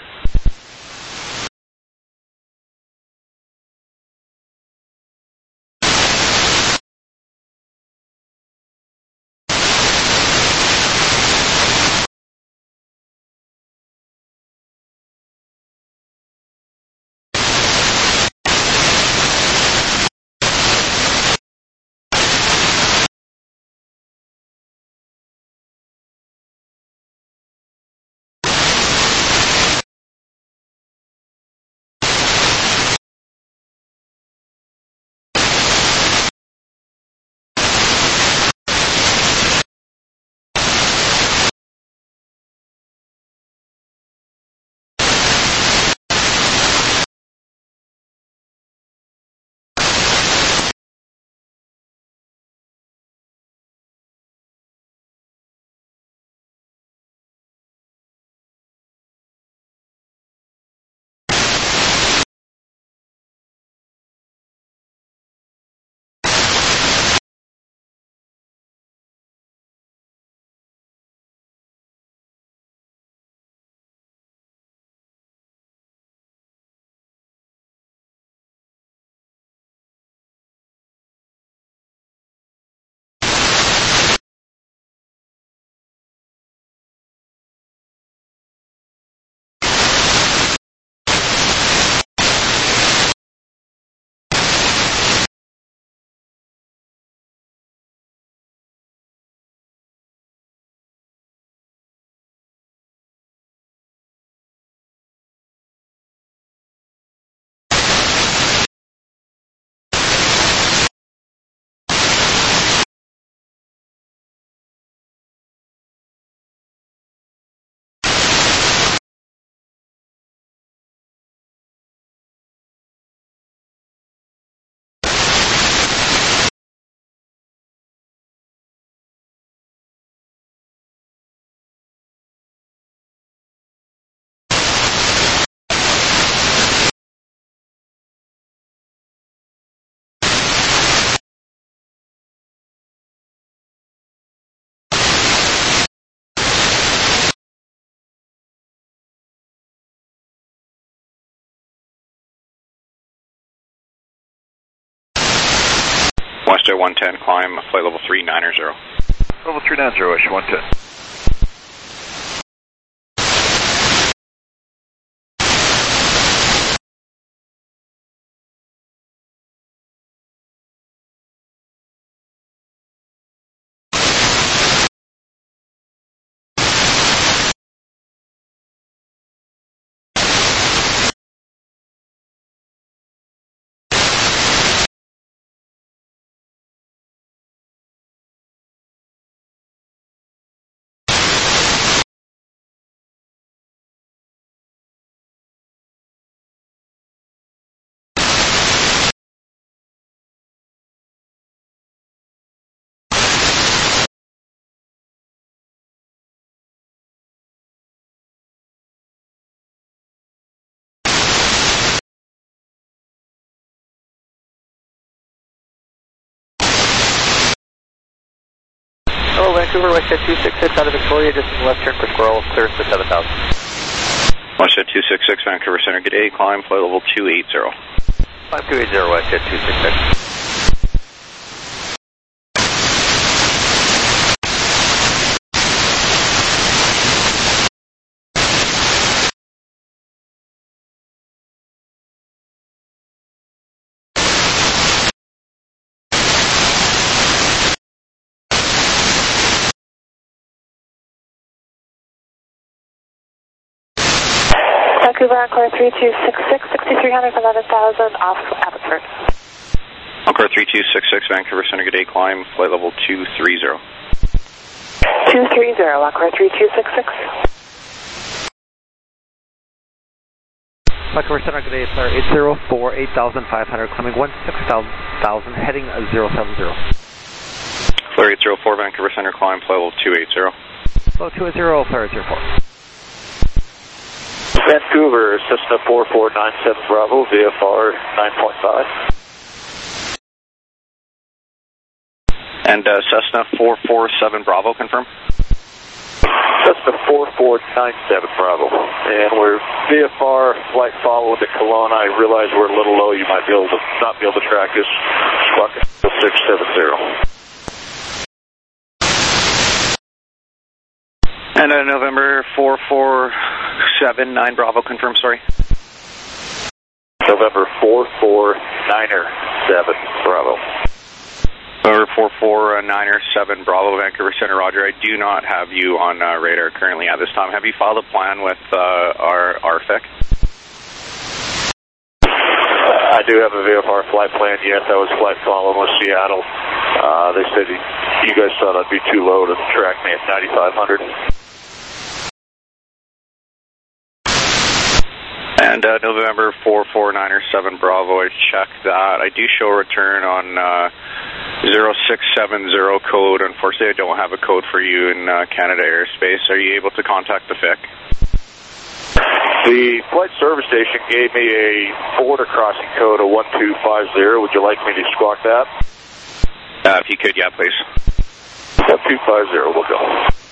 WestJet one ten, climb flight level three niner zero. Level three nine zero, WestJet one ten. Hello, Vancouver, WestJet two six six out of Victoria, just in left turn for Squirrel, clearance to seven thousand. WestJet two six six, Vancouver Center, good day, climb flight level two eighty. Climb two eighty, WestJet two six six. Vancouver, Encore three two six six, sixty-three hundred, eleven thousand, off Abbotsford. Encore three two six six, Vancouver Center, good day, climb flight level two thirty. two thirty, Encore three two six six. Vancouver Center, good day, flare eight zero four, eight thousand five hundred, climbing one six thousand, heading zero seven zero. Flare eight zero four, Vancouver Center, climb flight level two eighty. Flow two eighty, flare eight zero four. Vancouver, Cessna four four nine seven Bravo, V F R nine point five. And uh, Cessna four four seven Bravo, confirm? Cessna four four nine seven Bravo. And we're V F R flight following to Kelowna. I realize we're a little low. You might be able to not be able to track us. Squawk six seven zero. And uh, November four four seven nine Bravo, confirm, sorry. November four four niner seven Bravo. November four four niner seven Bravo, Vancouver Center, roger. I do not have you on uh, radar currently at this time. Have you filed a plan with uh, our R F I C? I do have a V F R flight plan, yes. I was flight following with Seattle. Uh, they said you guys thought I'd be too low to track me at ninety-five hundred. And uh, November four four niner seven Bravo, I checked that. I do show a return on uh, zero six seven zero code. Unfortunately, I don't have a code for you in uh, Canada airspace. Are you able to contact the F I C? The flight service station gave me a border crossing code of one two five zero. Would you like me to squawk that? Uh, if you could, yeah, please. one two five zero, we'll go.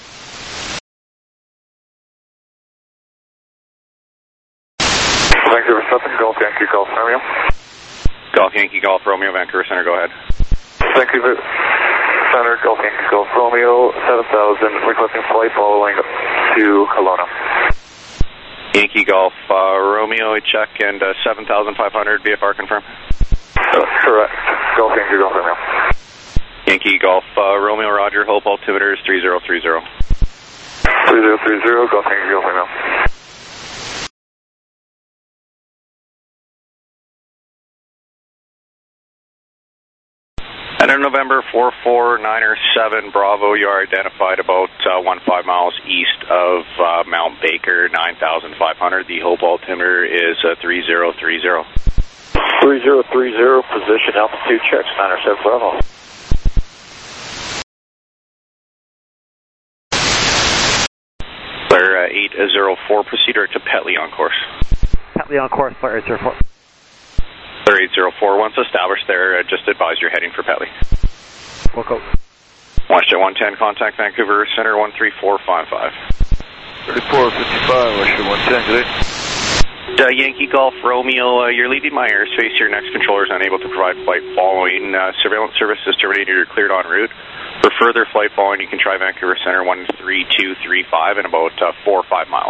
Vancouver Southern, Golf Yankee Golf Romeo. Golf Yankee Golf Romeo, Vancouver Center, go ahead. Vancouver Center, Golf Yankee Golf Romeo, seven thousand, requesting flight following to Kelowna. Yankee Golf uh, Romeo, I check, and uh, seven thousand five hundred, V F R confirm? Uh, correct. Golf Yankee Golf Romeo. Yankee Golf uh, Romeo, roger, hope altimeter is three zero three zero. three zero three zero, Golf Yankee Golf Romeo. And in November four four niner seven Bravo, you are identified about uh, one five miles east of uh, Mount Baker, nine thousand five hundred. The hope altimeter is uh, three zero three zero. three zero three zero, position altitude checks, niner seven Bravo. Flare uh, eight zero four, proceed direct to Petley on course. Petley on course, flare eight zero four. Flare eight zero four, once established there, uh, just advise you're heading for Petley. We'll go. WestJet one ten, contact Vancouver Center one three four five five. thirty-four fifty-five, WestJet one ten, good day. Uh, Yankee Golf Romeo, uh, you're leaving my airspace. Your next controller is unable to provide flight following. Uh, surveillance service is terminated. You're cleared en route. For further flight following, you can try Vancouver Center one three two three five in about uh, four or five miles.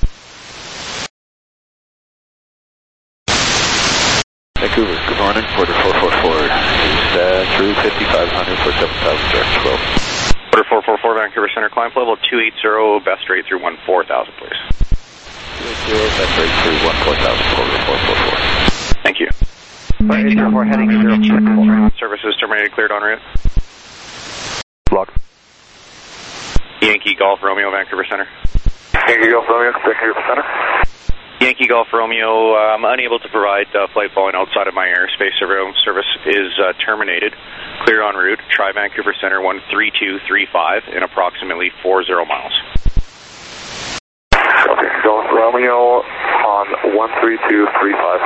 Vancouver, good morning. Porter four four four is uh, through fifty-five hundred for seven thousand direct twelve. Porter four four four, Vancouver Center, climb level two eighty, best rate through one four thousand, please. two eighty, best rate through one four thousand, Porter four four four. Thank you. eight zero four, heading zero six four. Services terminated, cleared en route. Block. Yankee Golf Romeo, Vancouver Center. Yankee Golf Romeo, Vancouver Center. Yankee Golf Romeo, uh, I'm unable to provide uh, flight following outside of my airspace. Surveillance service is uh, terminated. Clear en route. Try Vancouver Center one three two three five in approximately four zero miles. Okay, Golf Romeo on one three two three five.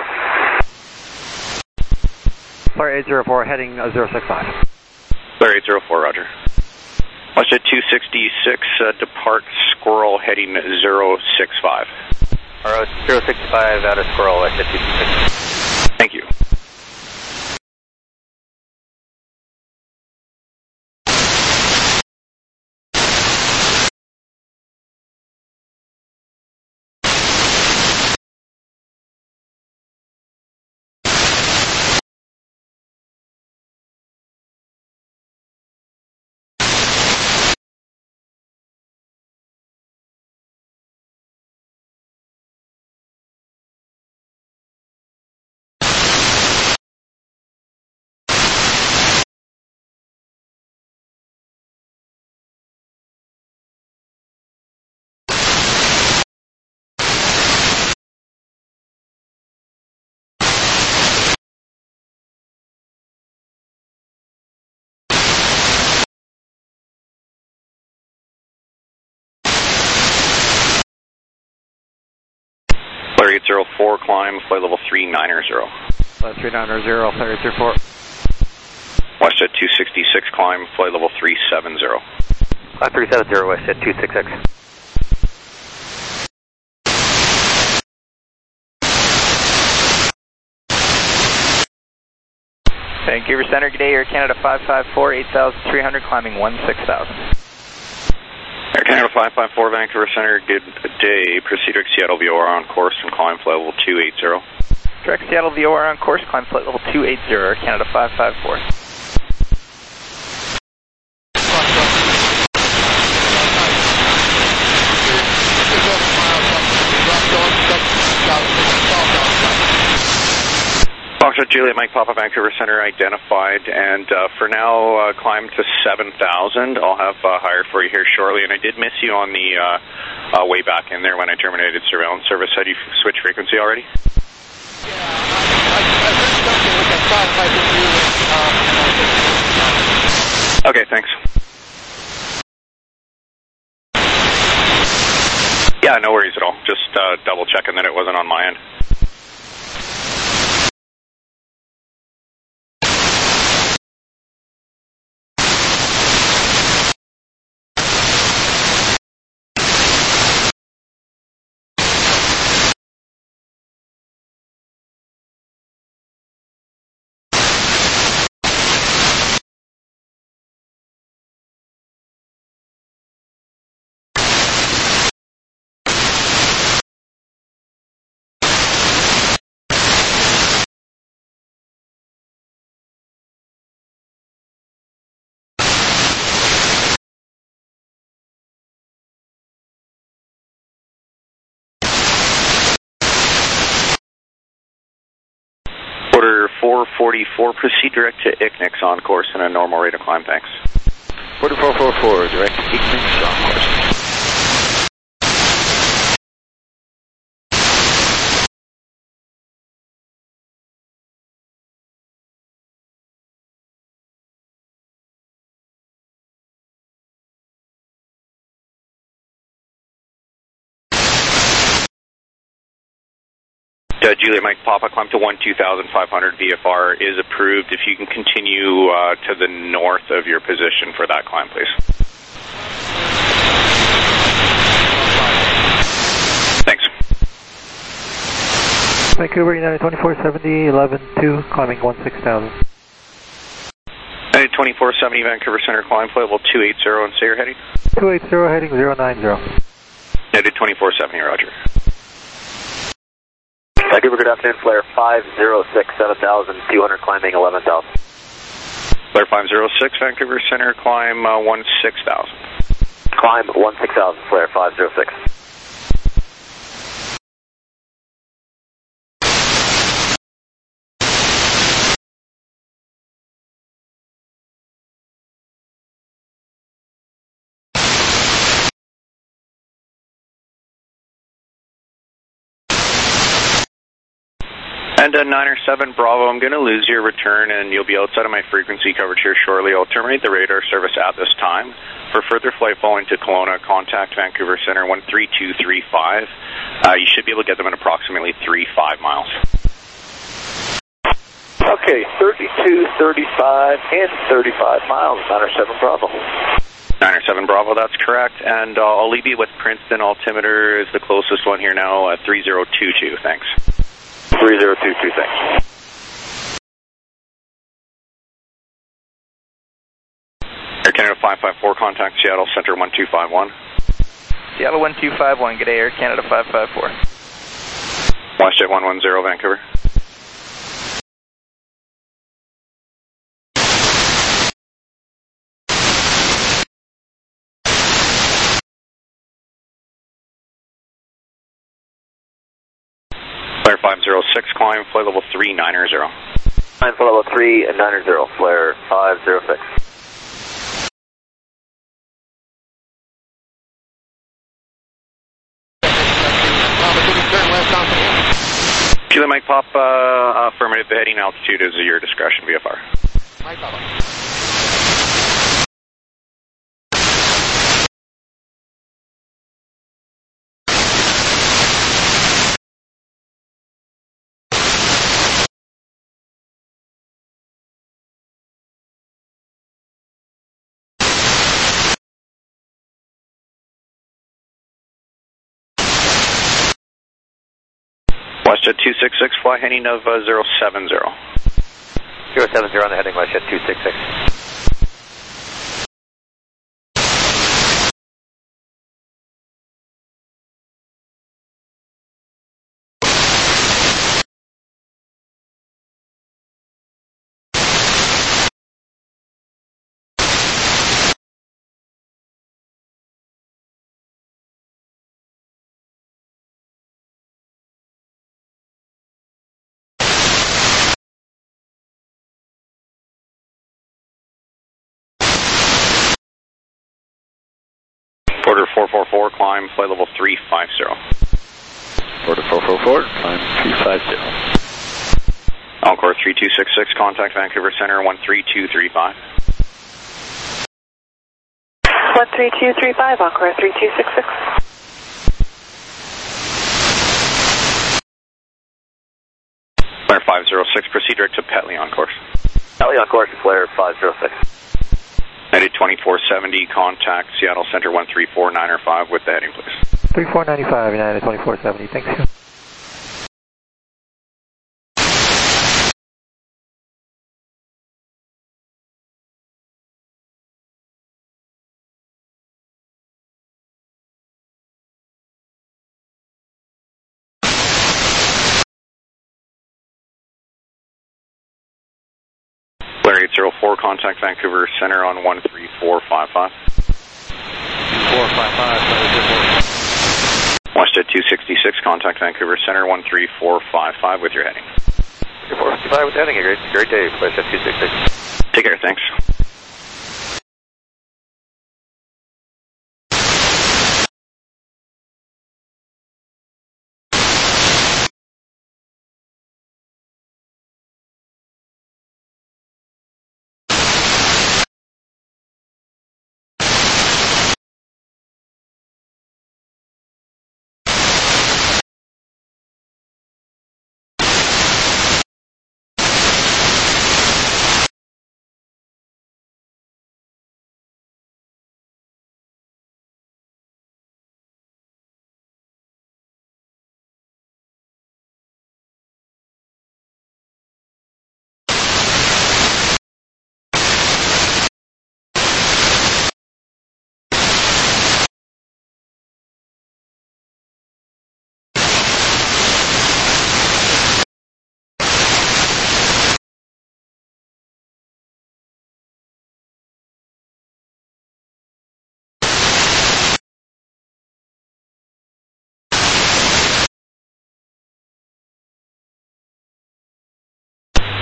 Clear eight zero four, heading zero six five. Clear eight zero four, roger. Watch at two sixty-six, uh, depart Squirrel heading zero six five. All right, zero six five out of Squirrel at two sixty-six. Thank you. Clear eight zero four, climb, flight level three ninety. Flight three ninety, clear eight zero four. West at two sixty-six, climb, flight level three seventy. Flight three seventy, west at two sixty-six. Vancouver Center, good day, Air Canada five five four, eight thousand three hundred, climbing one six thousand. Air Canada five five four, Vancouver Center, good day. Proceed to Seattle V O R on course and climb flight level two eighty. Direct Seattle V O R on course, climb flight level two eighty, Air Canada five five four. Foxtrot Juliet Mike Papa, Vancouver Center identified, and uh, for now, uh, climb to seven thousand. I'll have uh, higher for you here shortly, and I did miss you on the uh, uh, way back in there when I terminated surveillance service. Had you switch frequency already? Yeah, I, I, I heard something with that five five two. Okay, thanks. Yeah, no worries at all. Just uh, double checking that it wasn't on my end. Order four forty-four, proceed direct to I C N I X on course and a normal rate of climb, thanks. Order four four four, direct to I C N I X on course. Uh, Juliet Mike Papa, climb to one two thousand five hundred, V F R is approved. If you can continue uh, to the north of your position for that climb, please. Thanks. Vancouver, United twenty-four seventy, eleven two, climbing one six thousand. United twenty-four seventy, Vancouver Center, climb flight level two eight zero, and say you're heading? two eight zero, heading zero nine zero. United twenty-four seventy, roger. Vancouver, good afternoon, flare five zero six, seven thousand two hundred, climbing eleven thousand. Flare five zero six, Vancouver Center, climb uh, one six thousand. Climb one six thousand, flare five zero six. And uh, niner seven Bravo, I'm going to lose your return and you'll be outside of my frequency coverage here shortly. I'll terminate the radar service at this time. For further flight following to Kelowna, contact Vancouver Center one three two three five. Uh, you should be able to get them in approximately three five miles. Okay, thirty-two, thirty-five, and thirty-five miles, niner seven Bravo. niner seven Bravo, that's correct. And uh, I'll leave you with Princeton. Altimeter is the closest one here now, uh, three zero two two. Thanks. three zero two two, thanks. Air Canada five five four, contact Seattle Center one two five one. Seattle one two five one, good day, Air Canada five five four. WestJet one one zero, Vancouver. Flare five zero six, climb, flight level three niner zero. Climb flight level three niner zero, flare five zero six. Kilo Mike Pop, uh, affirmative, the heading altitude is at your discretion, V F R. Mike Papa. WestJet two six six, fly heading of uh, zero seven zero. zero seven zero on the heading, WestJet two six six. Porter four four four, climb, flight level three five zero. Porter four four four, climb three five zero. Encore three two six six, contact Vancouver Center one three two three five. one three two three five, Encore three two six six. Flare five zero six, proceed direct to Petley on course. Petley on course, flare five zero six. United twenty-four seventy, contact Seattle Center one three four niner five with the heading, please. three four nine five, United twenty-four seventy, thanks. Flare eight zero four, contact Vancouver Center on one three four five five. four five five, WestJet two sixty-six, contact Vancouver Center one three four five five with your heading. four fifty-five with heading, a great, great day, WestJet two sixty-six. Take care, thanks.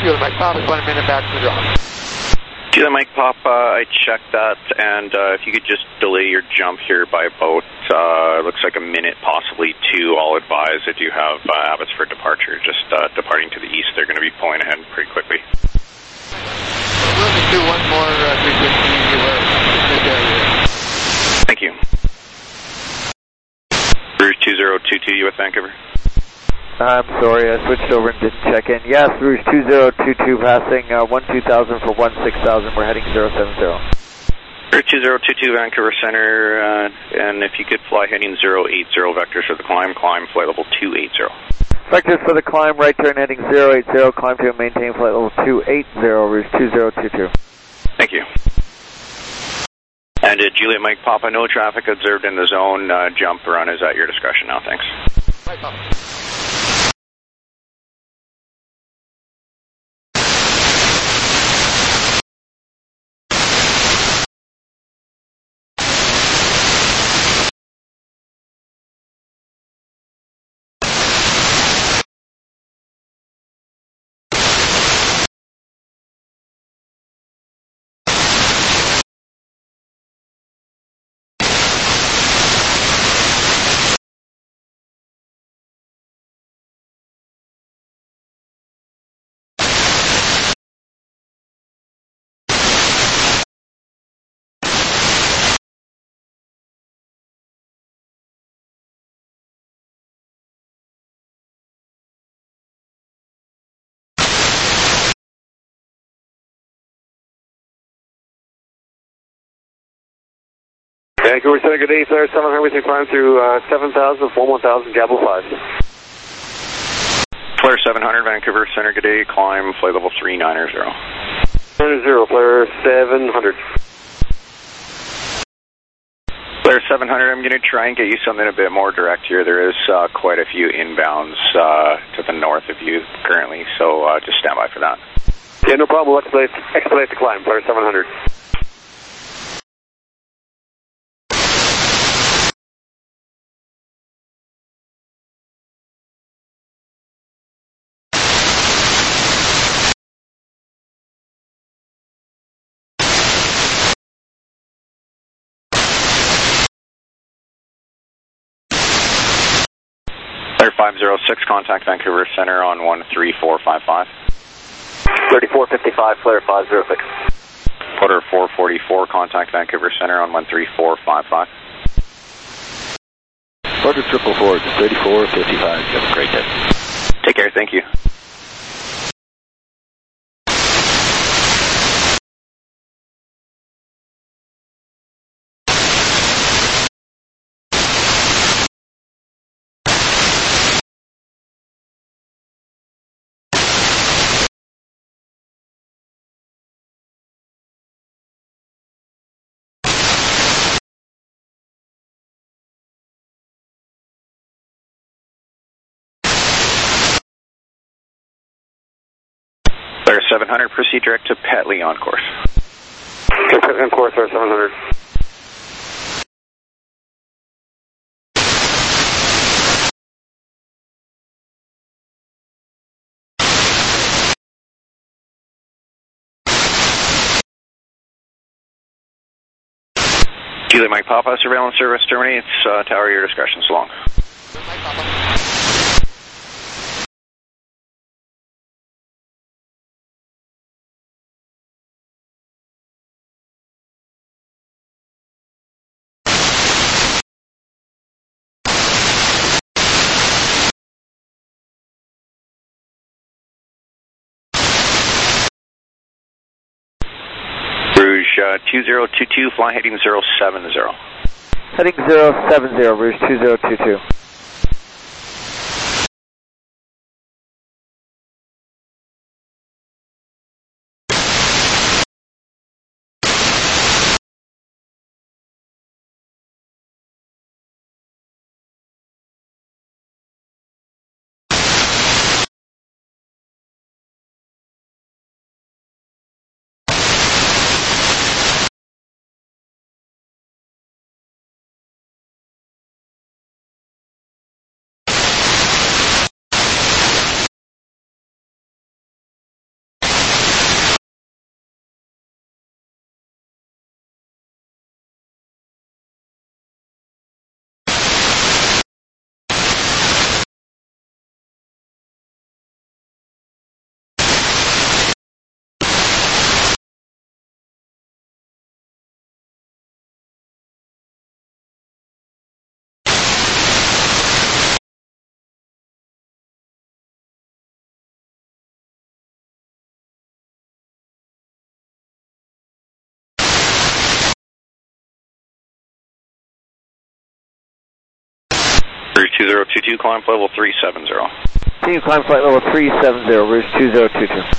Julie Mike Papa, one minute back to the drop. Julie Mike Papa, I checked that, and uh, if you could just delay your jump here by about, uh, looks like a minute, possibly two, I'll advise if you have uh, habits for departure, just uh, departing to the east, they're going to be pulling ahead pretty quickly. We'll just do one more uh, three fifty, you were in this area. Thank you. Rouge two zero two two, U S Vancouver. I'm sorry, I switched over and didn't check in. Yes, Rouge two zero two two passing uh, one two thousand for one six thousand. We're heading zero seven zero. Rouge two zero two two, Vancouver Center, uh, and if you could fly heading zero eight zero vectors for the climb, climb flight level two eight zero. Vectors for the climb, right turn heading zero eight zero, climb to and maintain flight level two eight zero, Rouge two zero two two. Thank you. And uh, Juliet Mike Papa, no traffic observed in the zone. Uh, jump run is at your discretion now. Thanks. Mike Papa. Vancouver Center, good day, Flare seven hundred, we can climb through uh, seven thousand, form one thousand, Gabel five. Flare seven hundred, Vancouver Center, good day, climb flight level three nine zero. nine zero, Flare seven hundred. Flare seven hundred, I'm going to try and get you something a bit more direct here. There is uh, quite a few inbounds uh, to the north of you currently, so uh, just stand by for that. Yeah, no problem, let's expedite, expedite the climb, Flare seven hundred. five zero six, contact Vancouver Center on one three four five five. thirty-four fifty-five, Flare five zero six. Quarter four forty-four, contact Vancouver Center on one three four five five. Quarter triple four, thirty-four fifty-five, have a great day. Take care, thank you. Flare seven hundred, proceed direct to Petley on course. Okay, Petley on course, Flare seven hundred. Juliet Mike Papa, surveillance service terminates, uh, tower your discretion, so long. Mike Papa. Rouge uh, two zero two two, fly heading zero seven zero. Heading zero seven zero, Rouge two zero two two. Rouge two zero two two, climb flight level three seven zero. Team climb flight level three seven zero, Rouge two zero two two.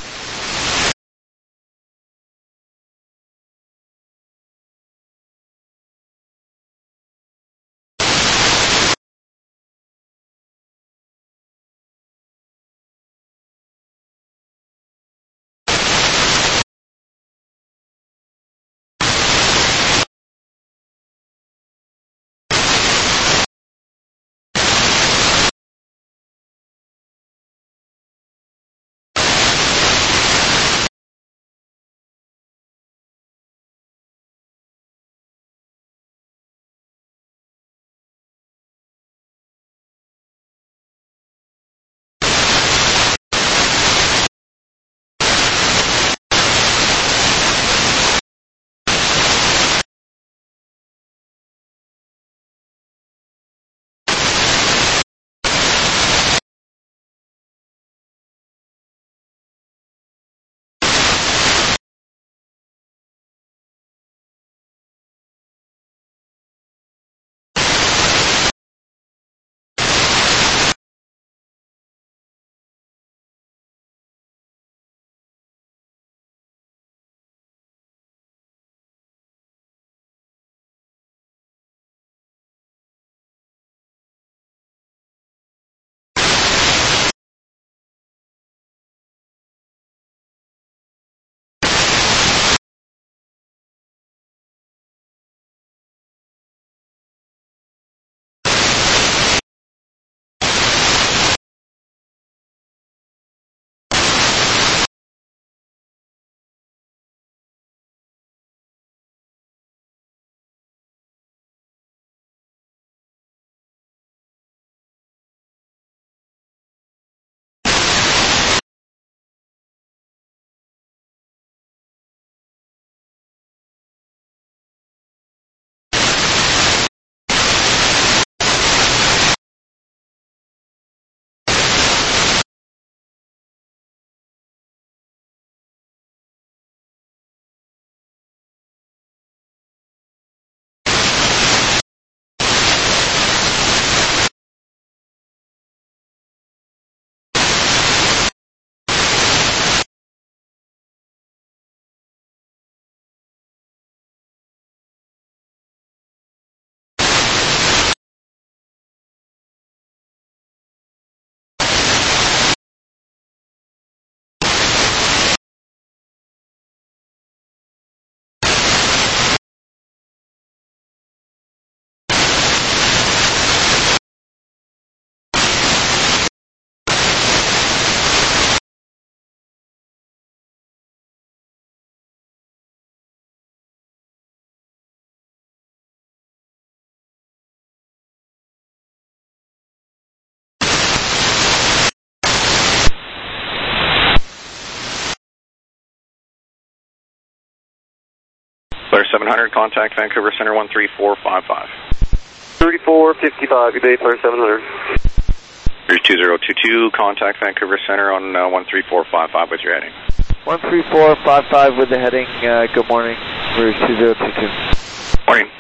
Blair seven hundred, contact Vancouver Center one three four five five. thirty-four fifty-five, good day, Blair seven hundred. Rouge two zero two two, contact Vancouver Center on uh, one three four five five with your heading. one three four five five with the heading, uh, good morning, Rouge two zero two two. Morning.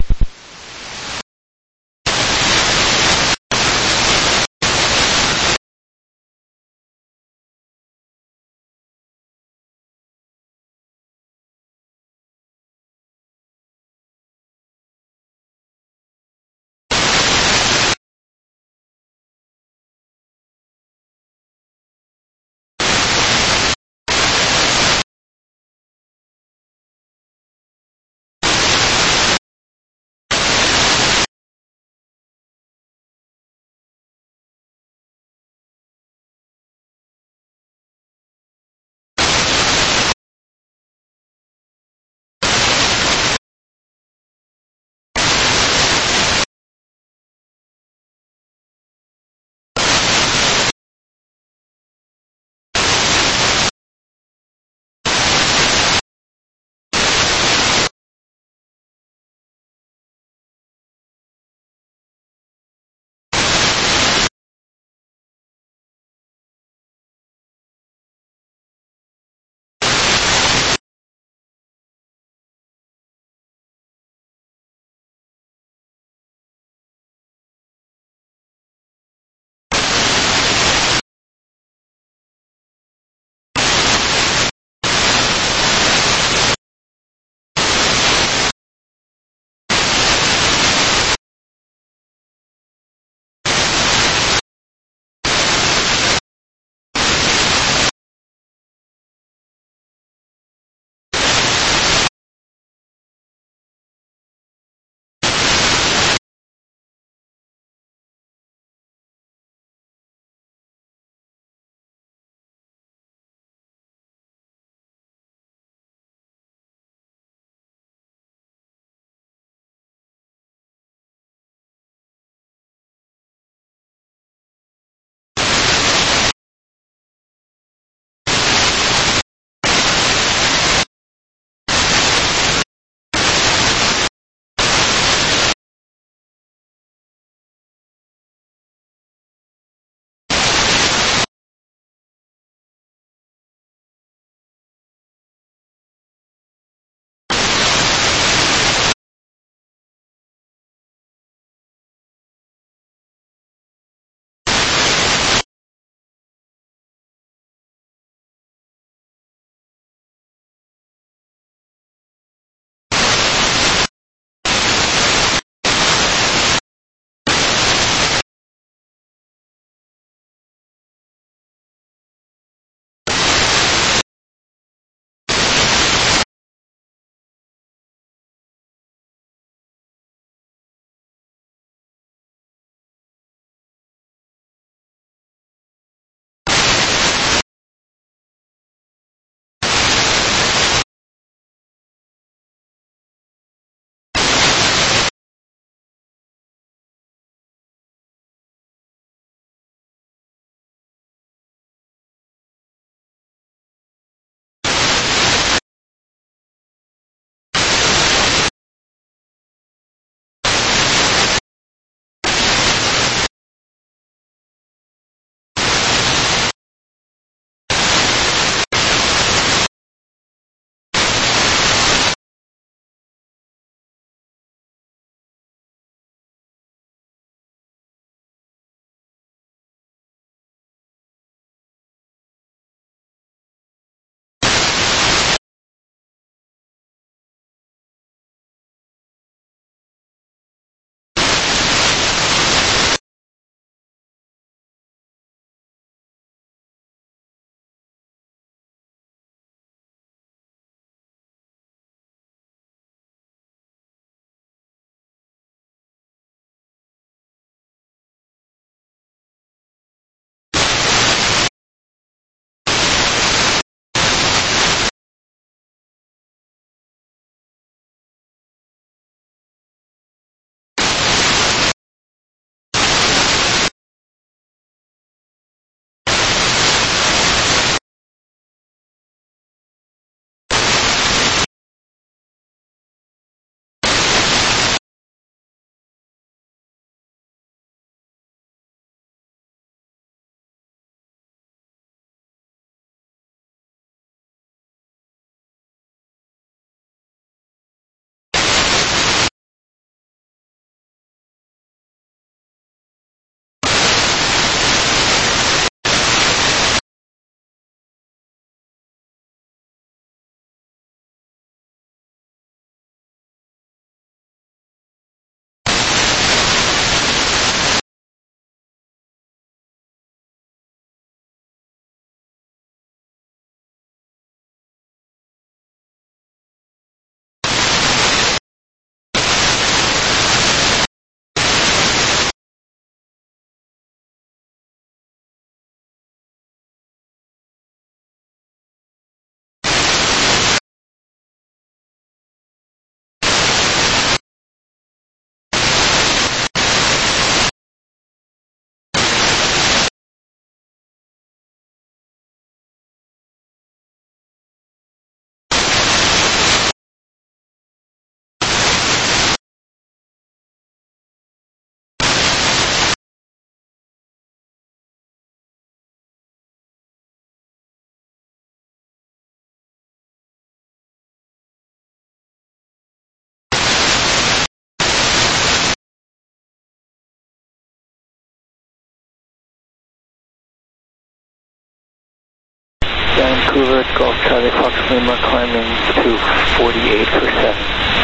Vancouver, Golf Charlie Fox Lima, climbing to forty-eight for seven.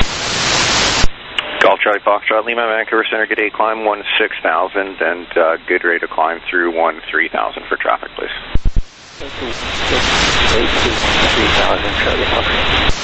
Golf Charlie Foxtrot Lima, Vancouver Center, good day, climb one six thousand, and uh, good rate to climb through one three thousand for traffic, please. eight two one three thousand, Charlie Fox.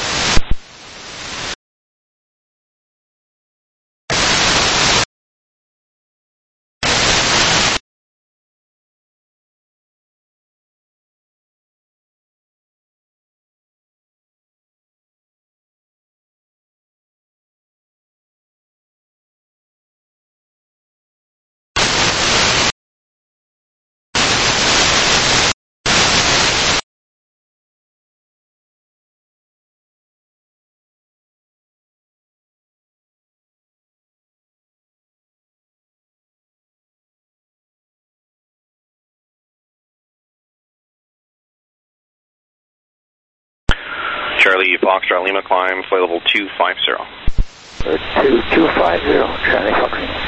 Charlie Foxtrot Lima, climb flight level two five zero. two two five zero, Charlie Fox Lima.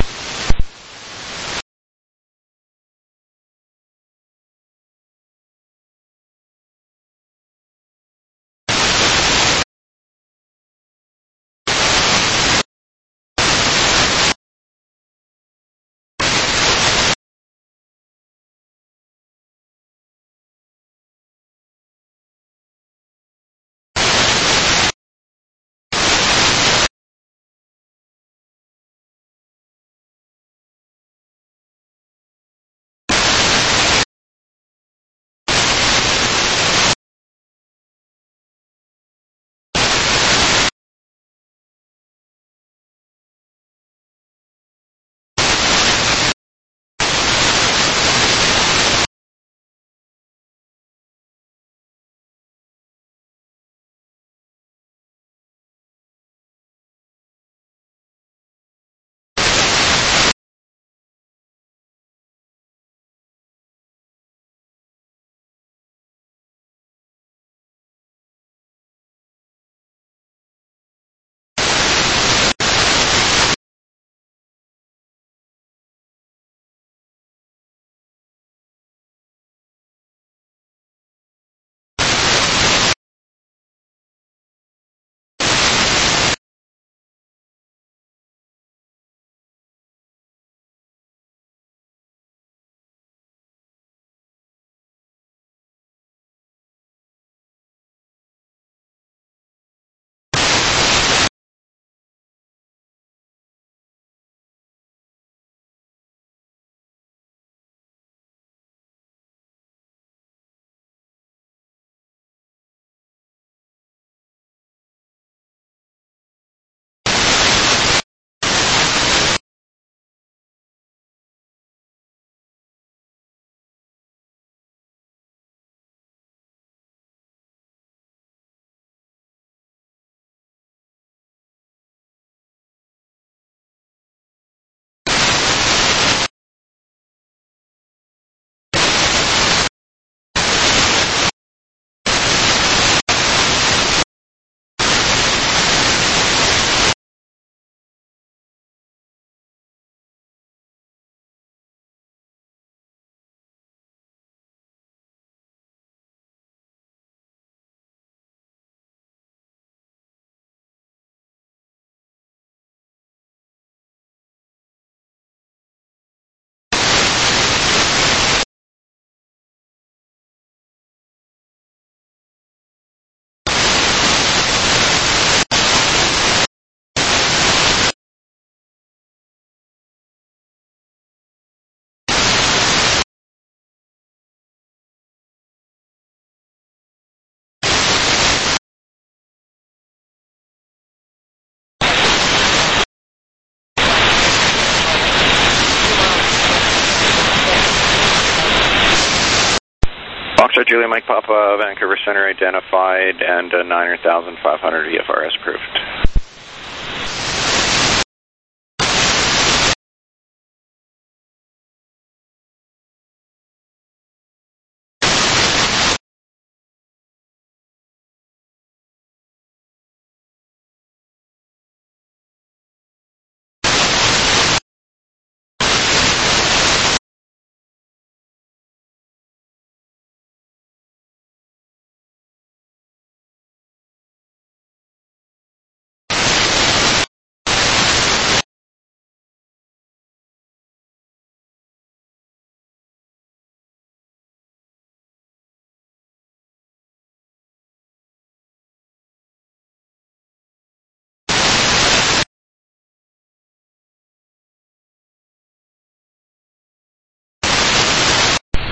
Foxtrot Julia Mike Papa, Vancouver Center identified, and uh, nine thousand five hundred V F R S approved.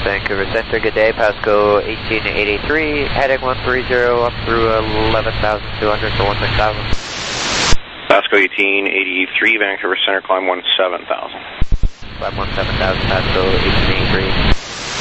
Vancouver Center, good day, Pasco eighteen eighty-three, heading one three zero up through eleven thousand two hundred to one six thousand. Pasco eighteen eighty-three, Vancouver Center, climb one seven thousand. Climb one seven thousand, Pasco eighteen eighty-three.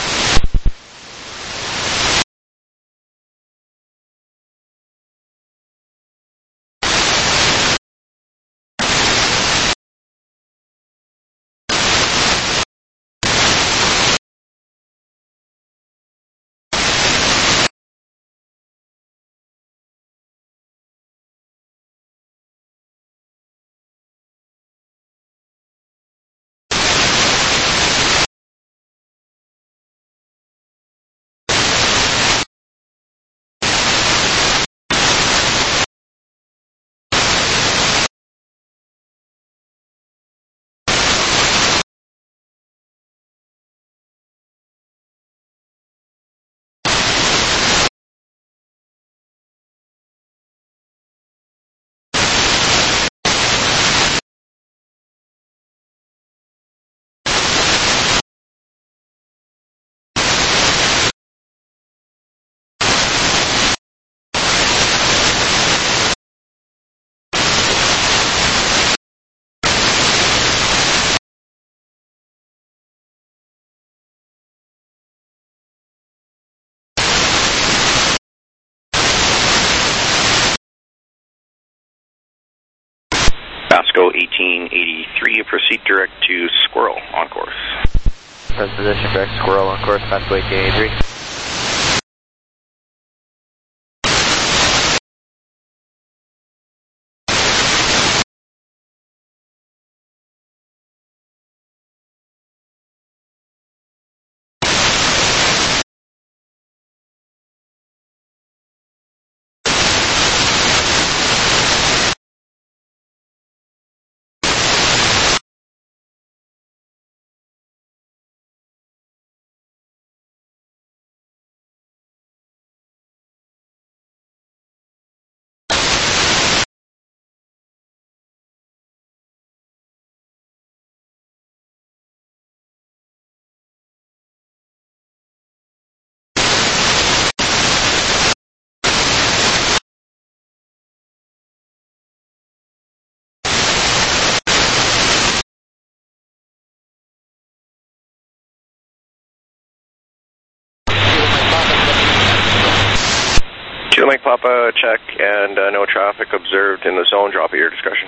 Pasco eighteen eighty-three, proceed direct to Squirrel on course. Present position, direct Squirrel on course, Pasco eighteen eighty-three. Kilo Mike Papa, check, and uh, no traffic observed in the zone. Drop at your discretion.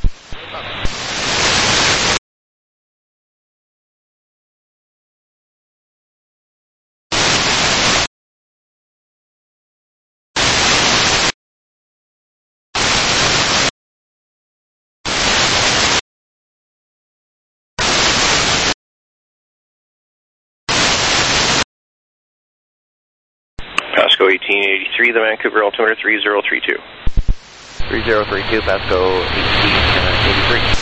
Pasco eighteen eighty-three, the Vancouver altimeter three zero three two. three zero three two, Pasco eighteen eighty-three.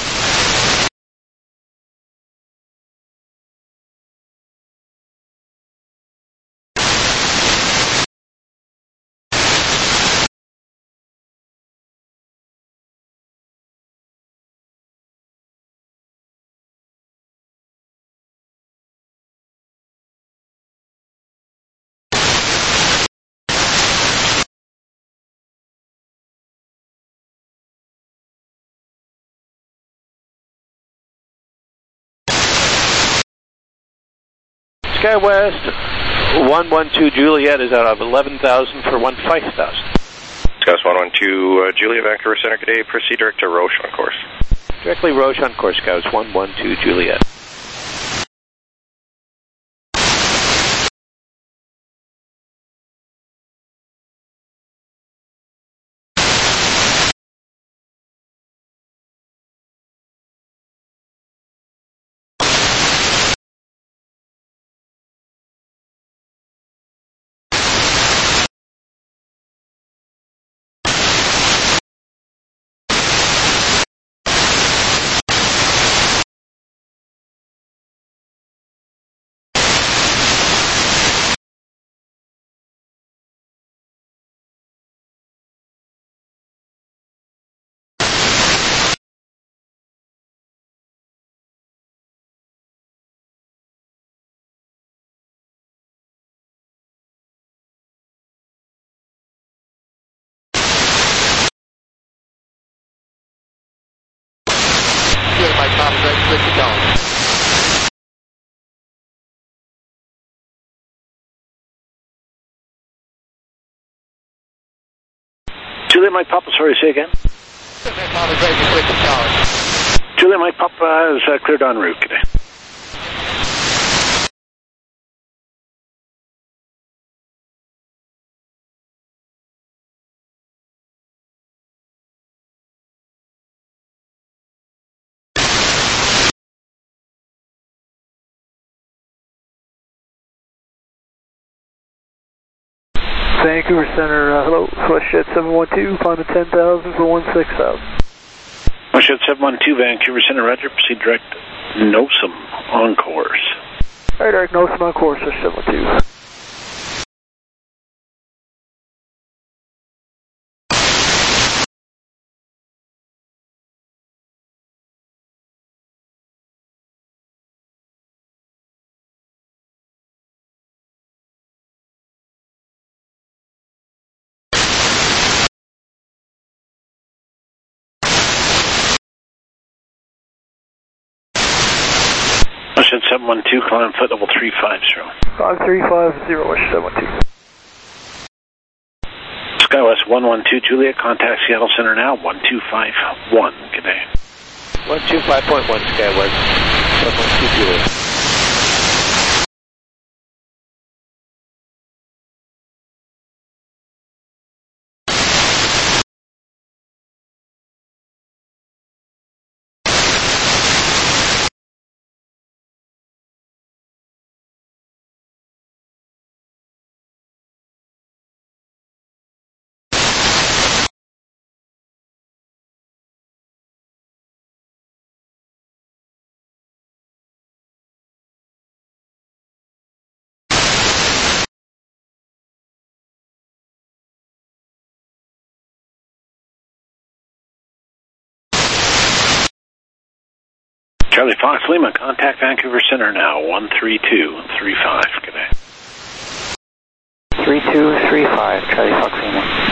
SkyWest one one two Juliet is out of eleven thousand for one five thousand. SkyWest one one two uh, Juliet, Vancouver Center, good day. Proceed direct to Roche on course. Directly Roche on course, Scouts one one two Juliet. Victor Tower. Juliet Mike Papa, sorry, say again. Juliet Mike Papa is uh, cleared en route today. Vancouver Center, uh, hello, WestJet seven one two, climbing ten thousand for one six thousand. WestJet seven one two, Vancouver Center, roger, proceed direct NOSM on course. Alright, direct NOSM on course, WestJet seven one two. WestJet seven one two, climb foot level three five zero. five three five zero, WestJet seven one two. SkyWest one one two, Juliet, contact Seattle Center now, one two five one, good day. one two five point one, SkyWest, seven one two, Juliet. Charlie Fox Lima, contact Vancouver Center now, one three two three five, good day. three two three five, Charlie Fox Lima.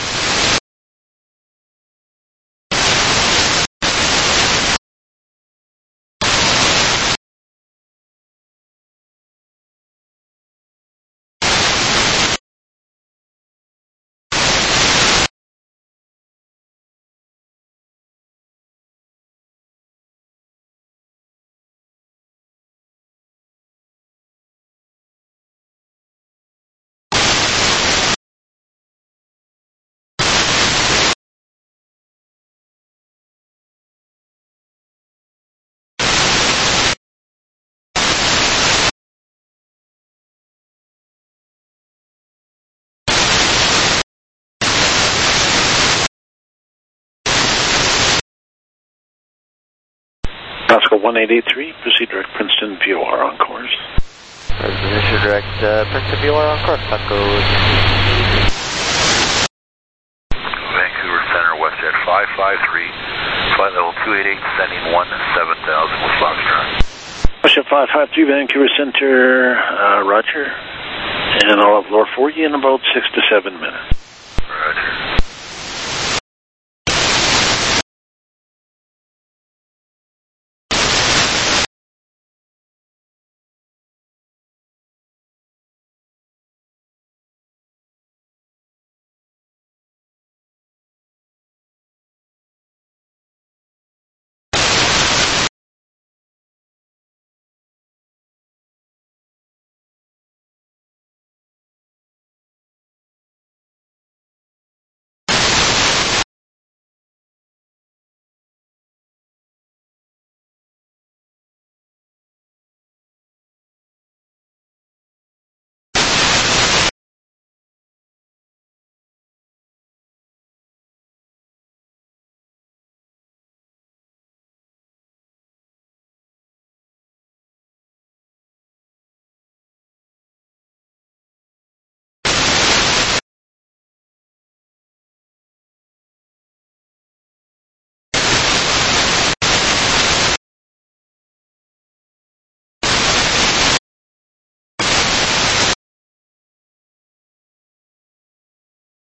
Pascal one eight eight three, proceed direct Princeton V O R on course. Position direct uh, Princeton V O R on course, Pascal. Vancouver Center, WestJet five five three, flight level two eight eight, sending one seven thousand with Foxtrot. WestJet five five three, Vancouver Center, uh, roger. And I'll have Lord for you in about six to seven minutes. Roger.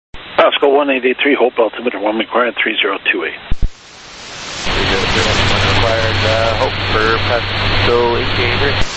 Pascal one eight eight three, Hope altimeter one required three zero two eight. three zero two eight. required uh, hope for Pasco eighty-eight.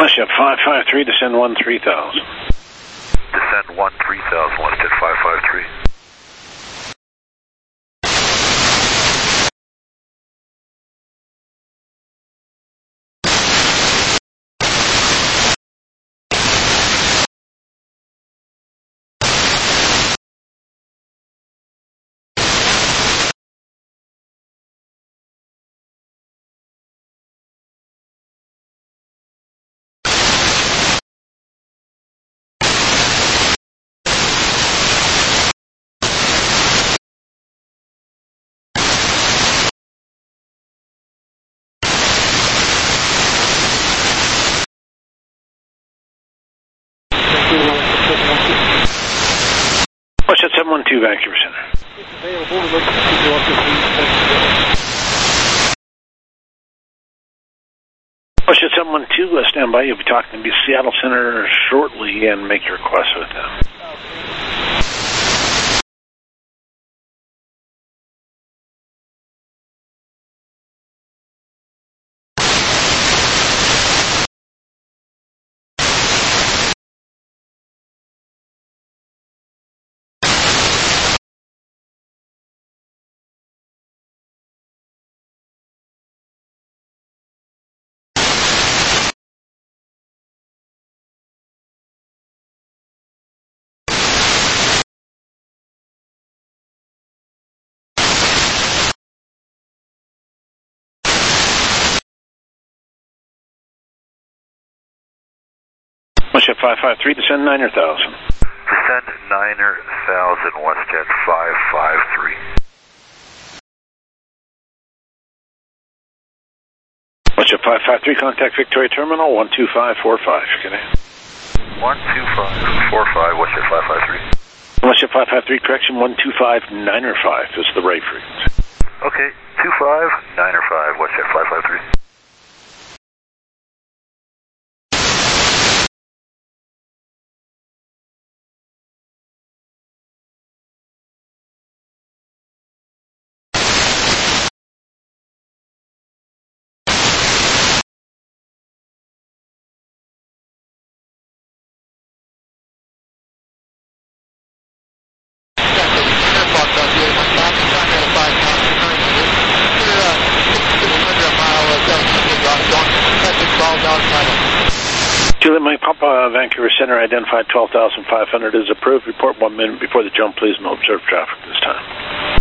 WestJet five five three, descend one three thousand. Descend one three thousand, WestJet five five three. WestJet seven one two, Vancouver Center. WestJet seven one two, uh, stand by. You'll be talking to the Seattle Center shortly and make your request with them. WestJet five five three, descend niner thousand. Descend niner thousand, WestJet five five three. WestJet five five three, contact Victoria Terminal one two five four five. Good day. one two five four five, WestJet five five three. WestJet five five three, correction one two five niner five is the right frequency. Okay, two five niner five, WestJet five five three. Juliet Mike Papa, Vancouver Center, identified twelve thousand five hundred is approved. Report one minute before the jump, please. No observed traffic this time.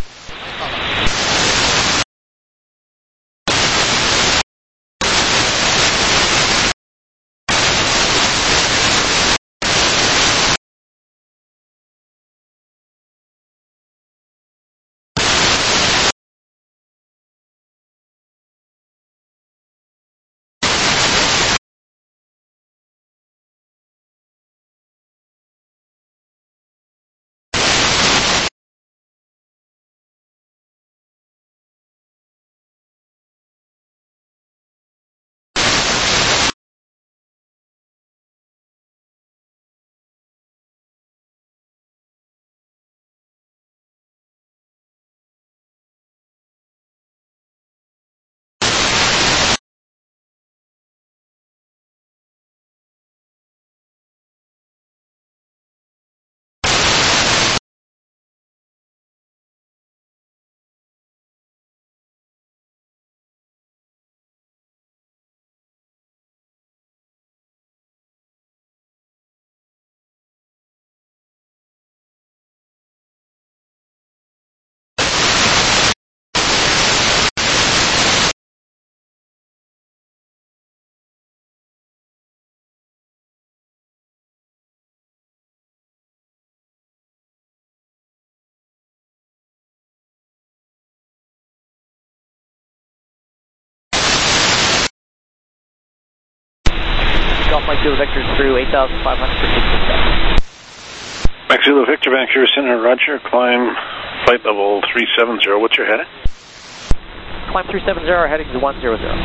Golf Mike Zulu Victor through eight thousand five hundred for sixty-seven. Mike Zulu Victor, Vancouver Center, Roger. Climb flight level three seven zero. What's your heading? Climb three seven zero, heading to one zero zero.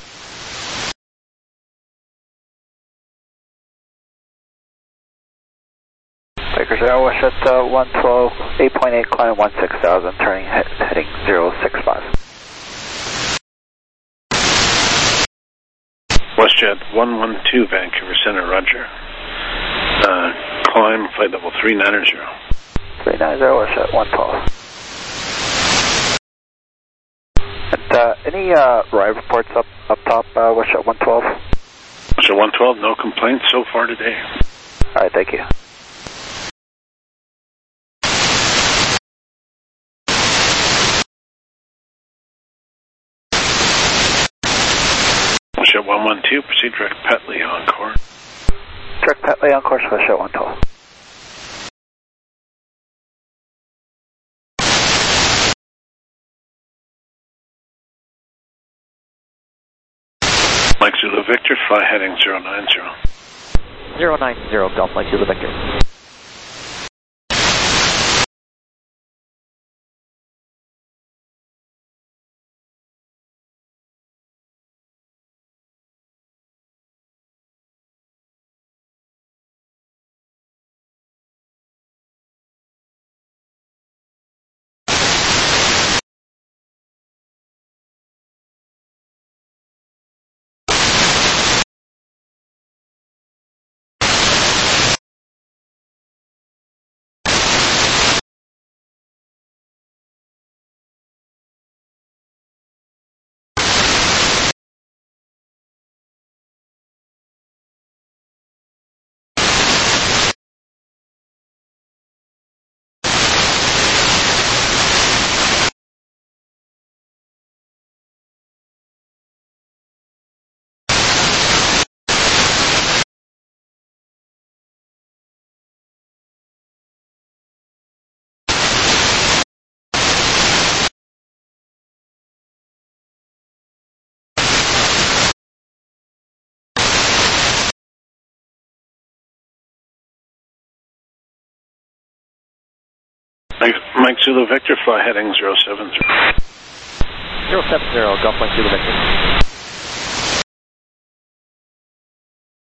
Baker's Air, WestJet uh, one twelve, eight point eight, climbing one six thousand, turning he heading zero six five. WestJet one one two, Vancouver Center, roger. Uh, climb, flight level three nine zero. three nine zero, WestJet one twelve. And, uh, any uh, ride reports up up top, uh, WestJet one twelve? WestJet one twelve, no complaints so far today. All right, thank you. WestJet one one two, proceed direct Petley on course. Direct Petley on course, WestJet one twelve. Mike Zulu Victor, fly heading zero nine zero. zero nine zero, Golf Mike Zulu Victor. Mike, Mike Zulu Victor, fly heading zero seven zero. zero seven zero, Golf Mike Zulu Victor.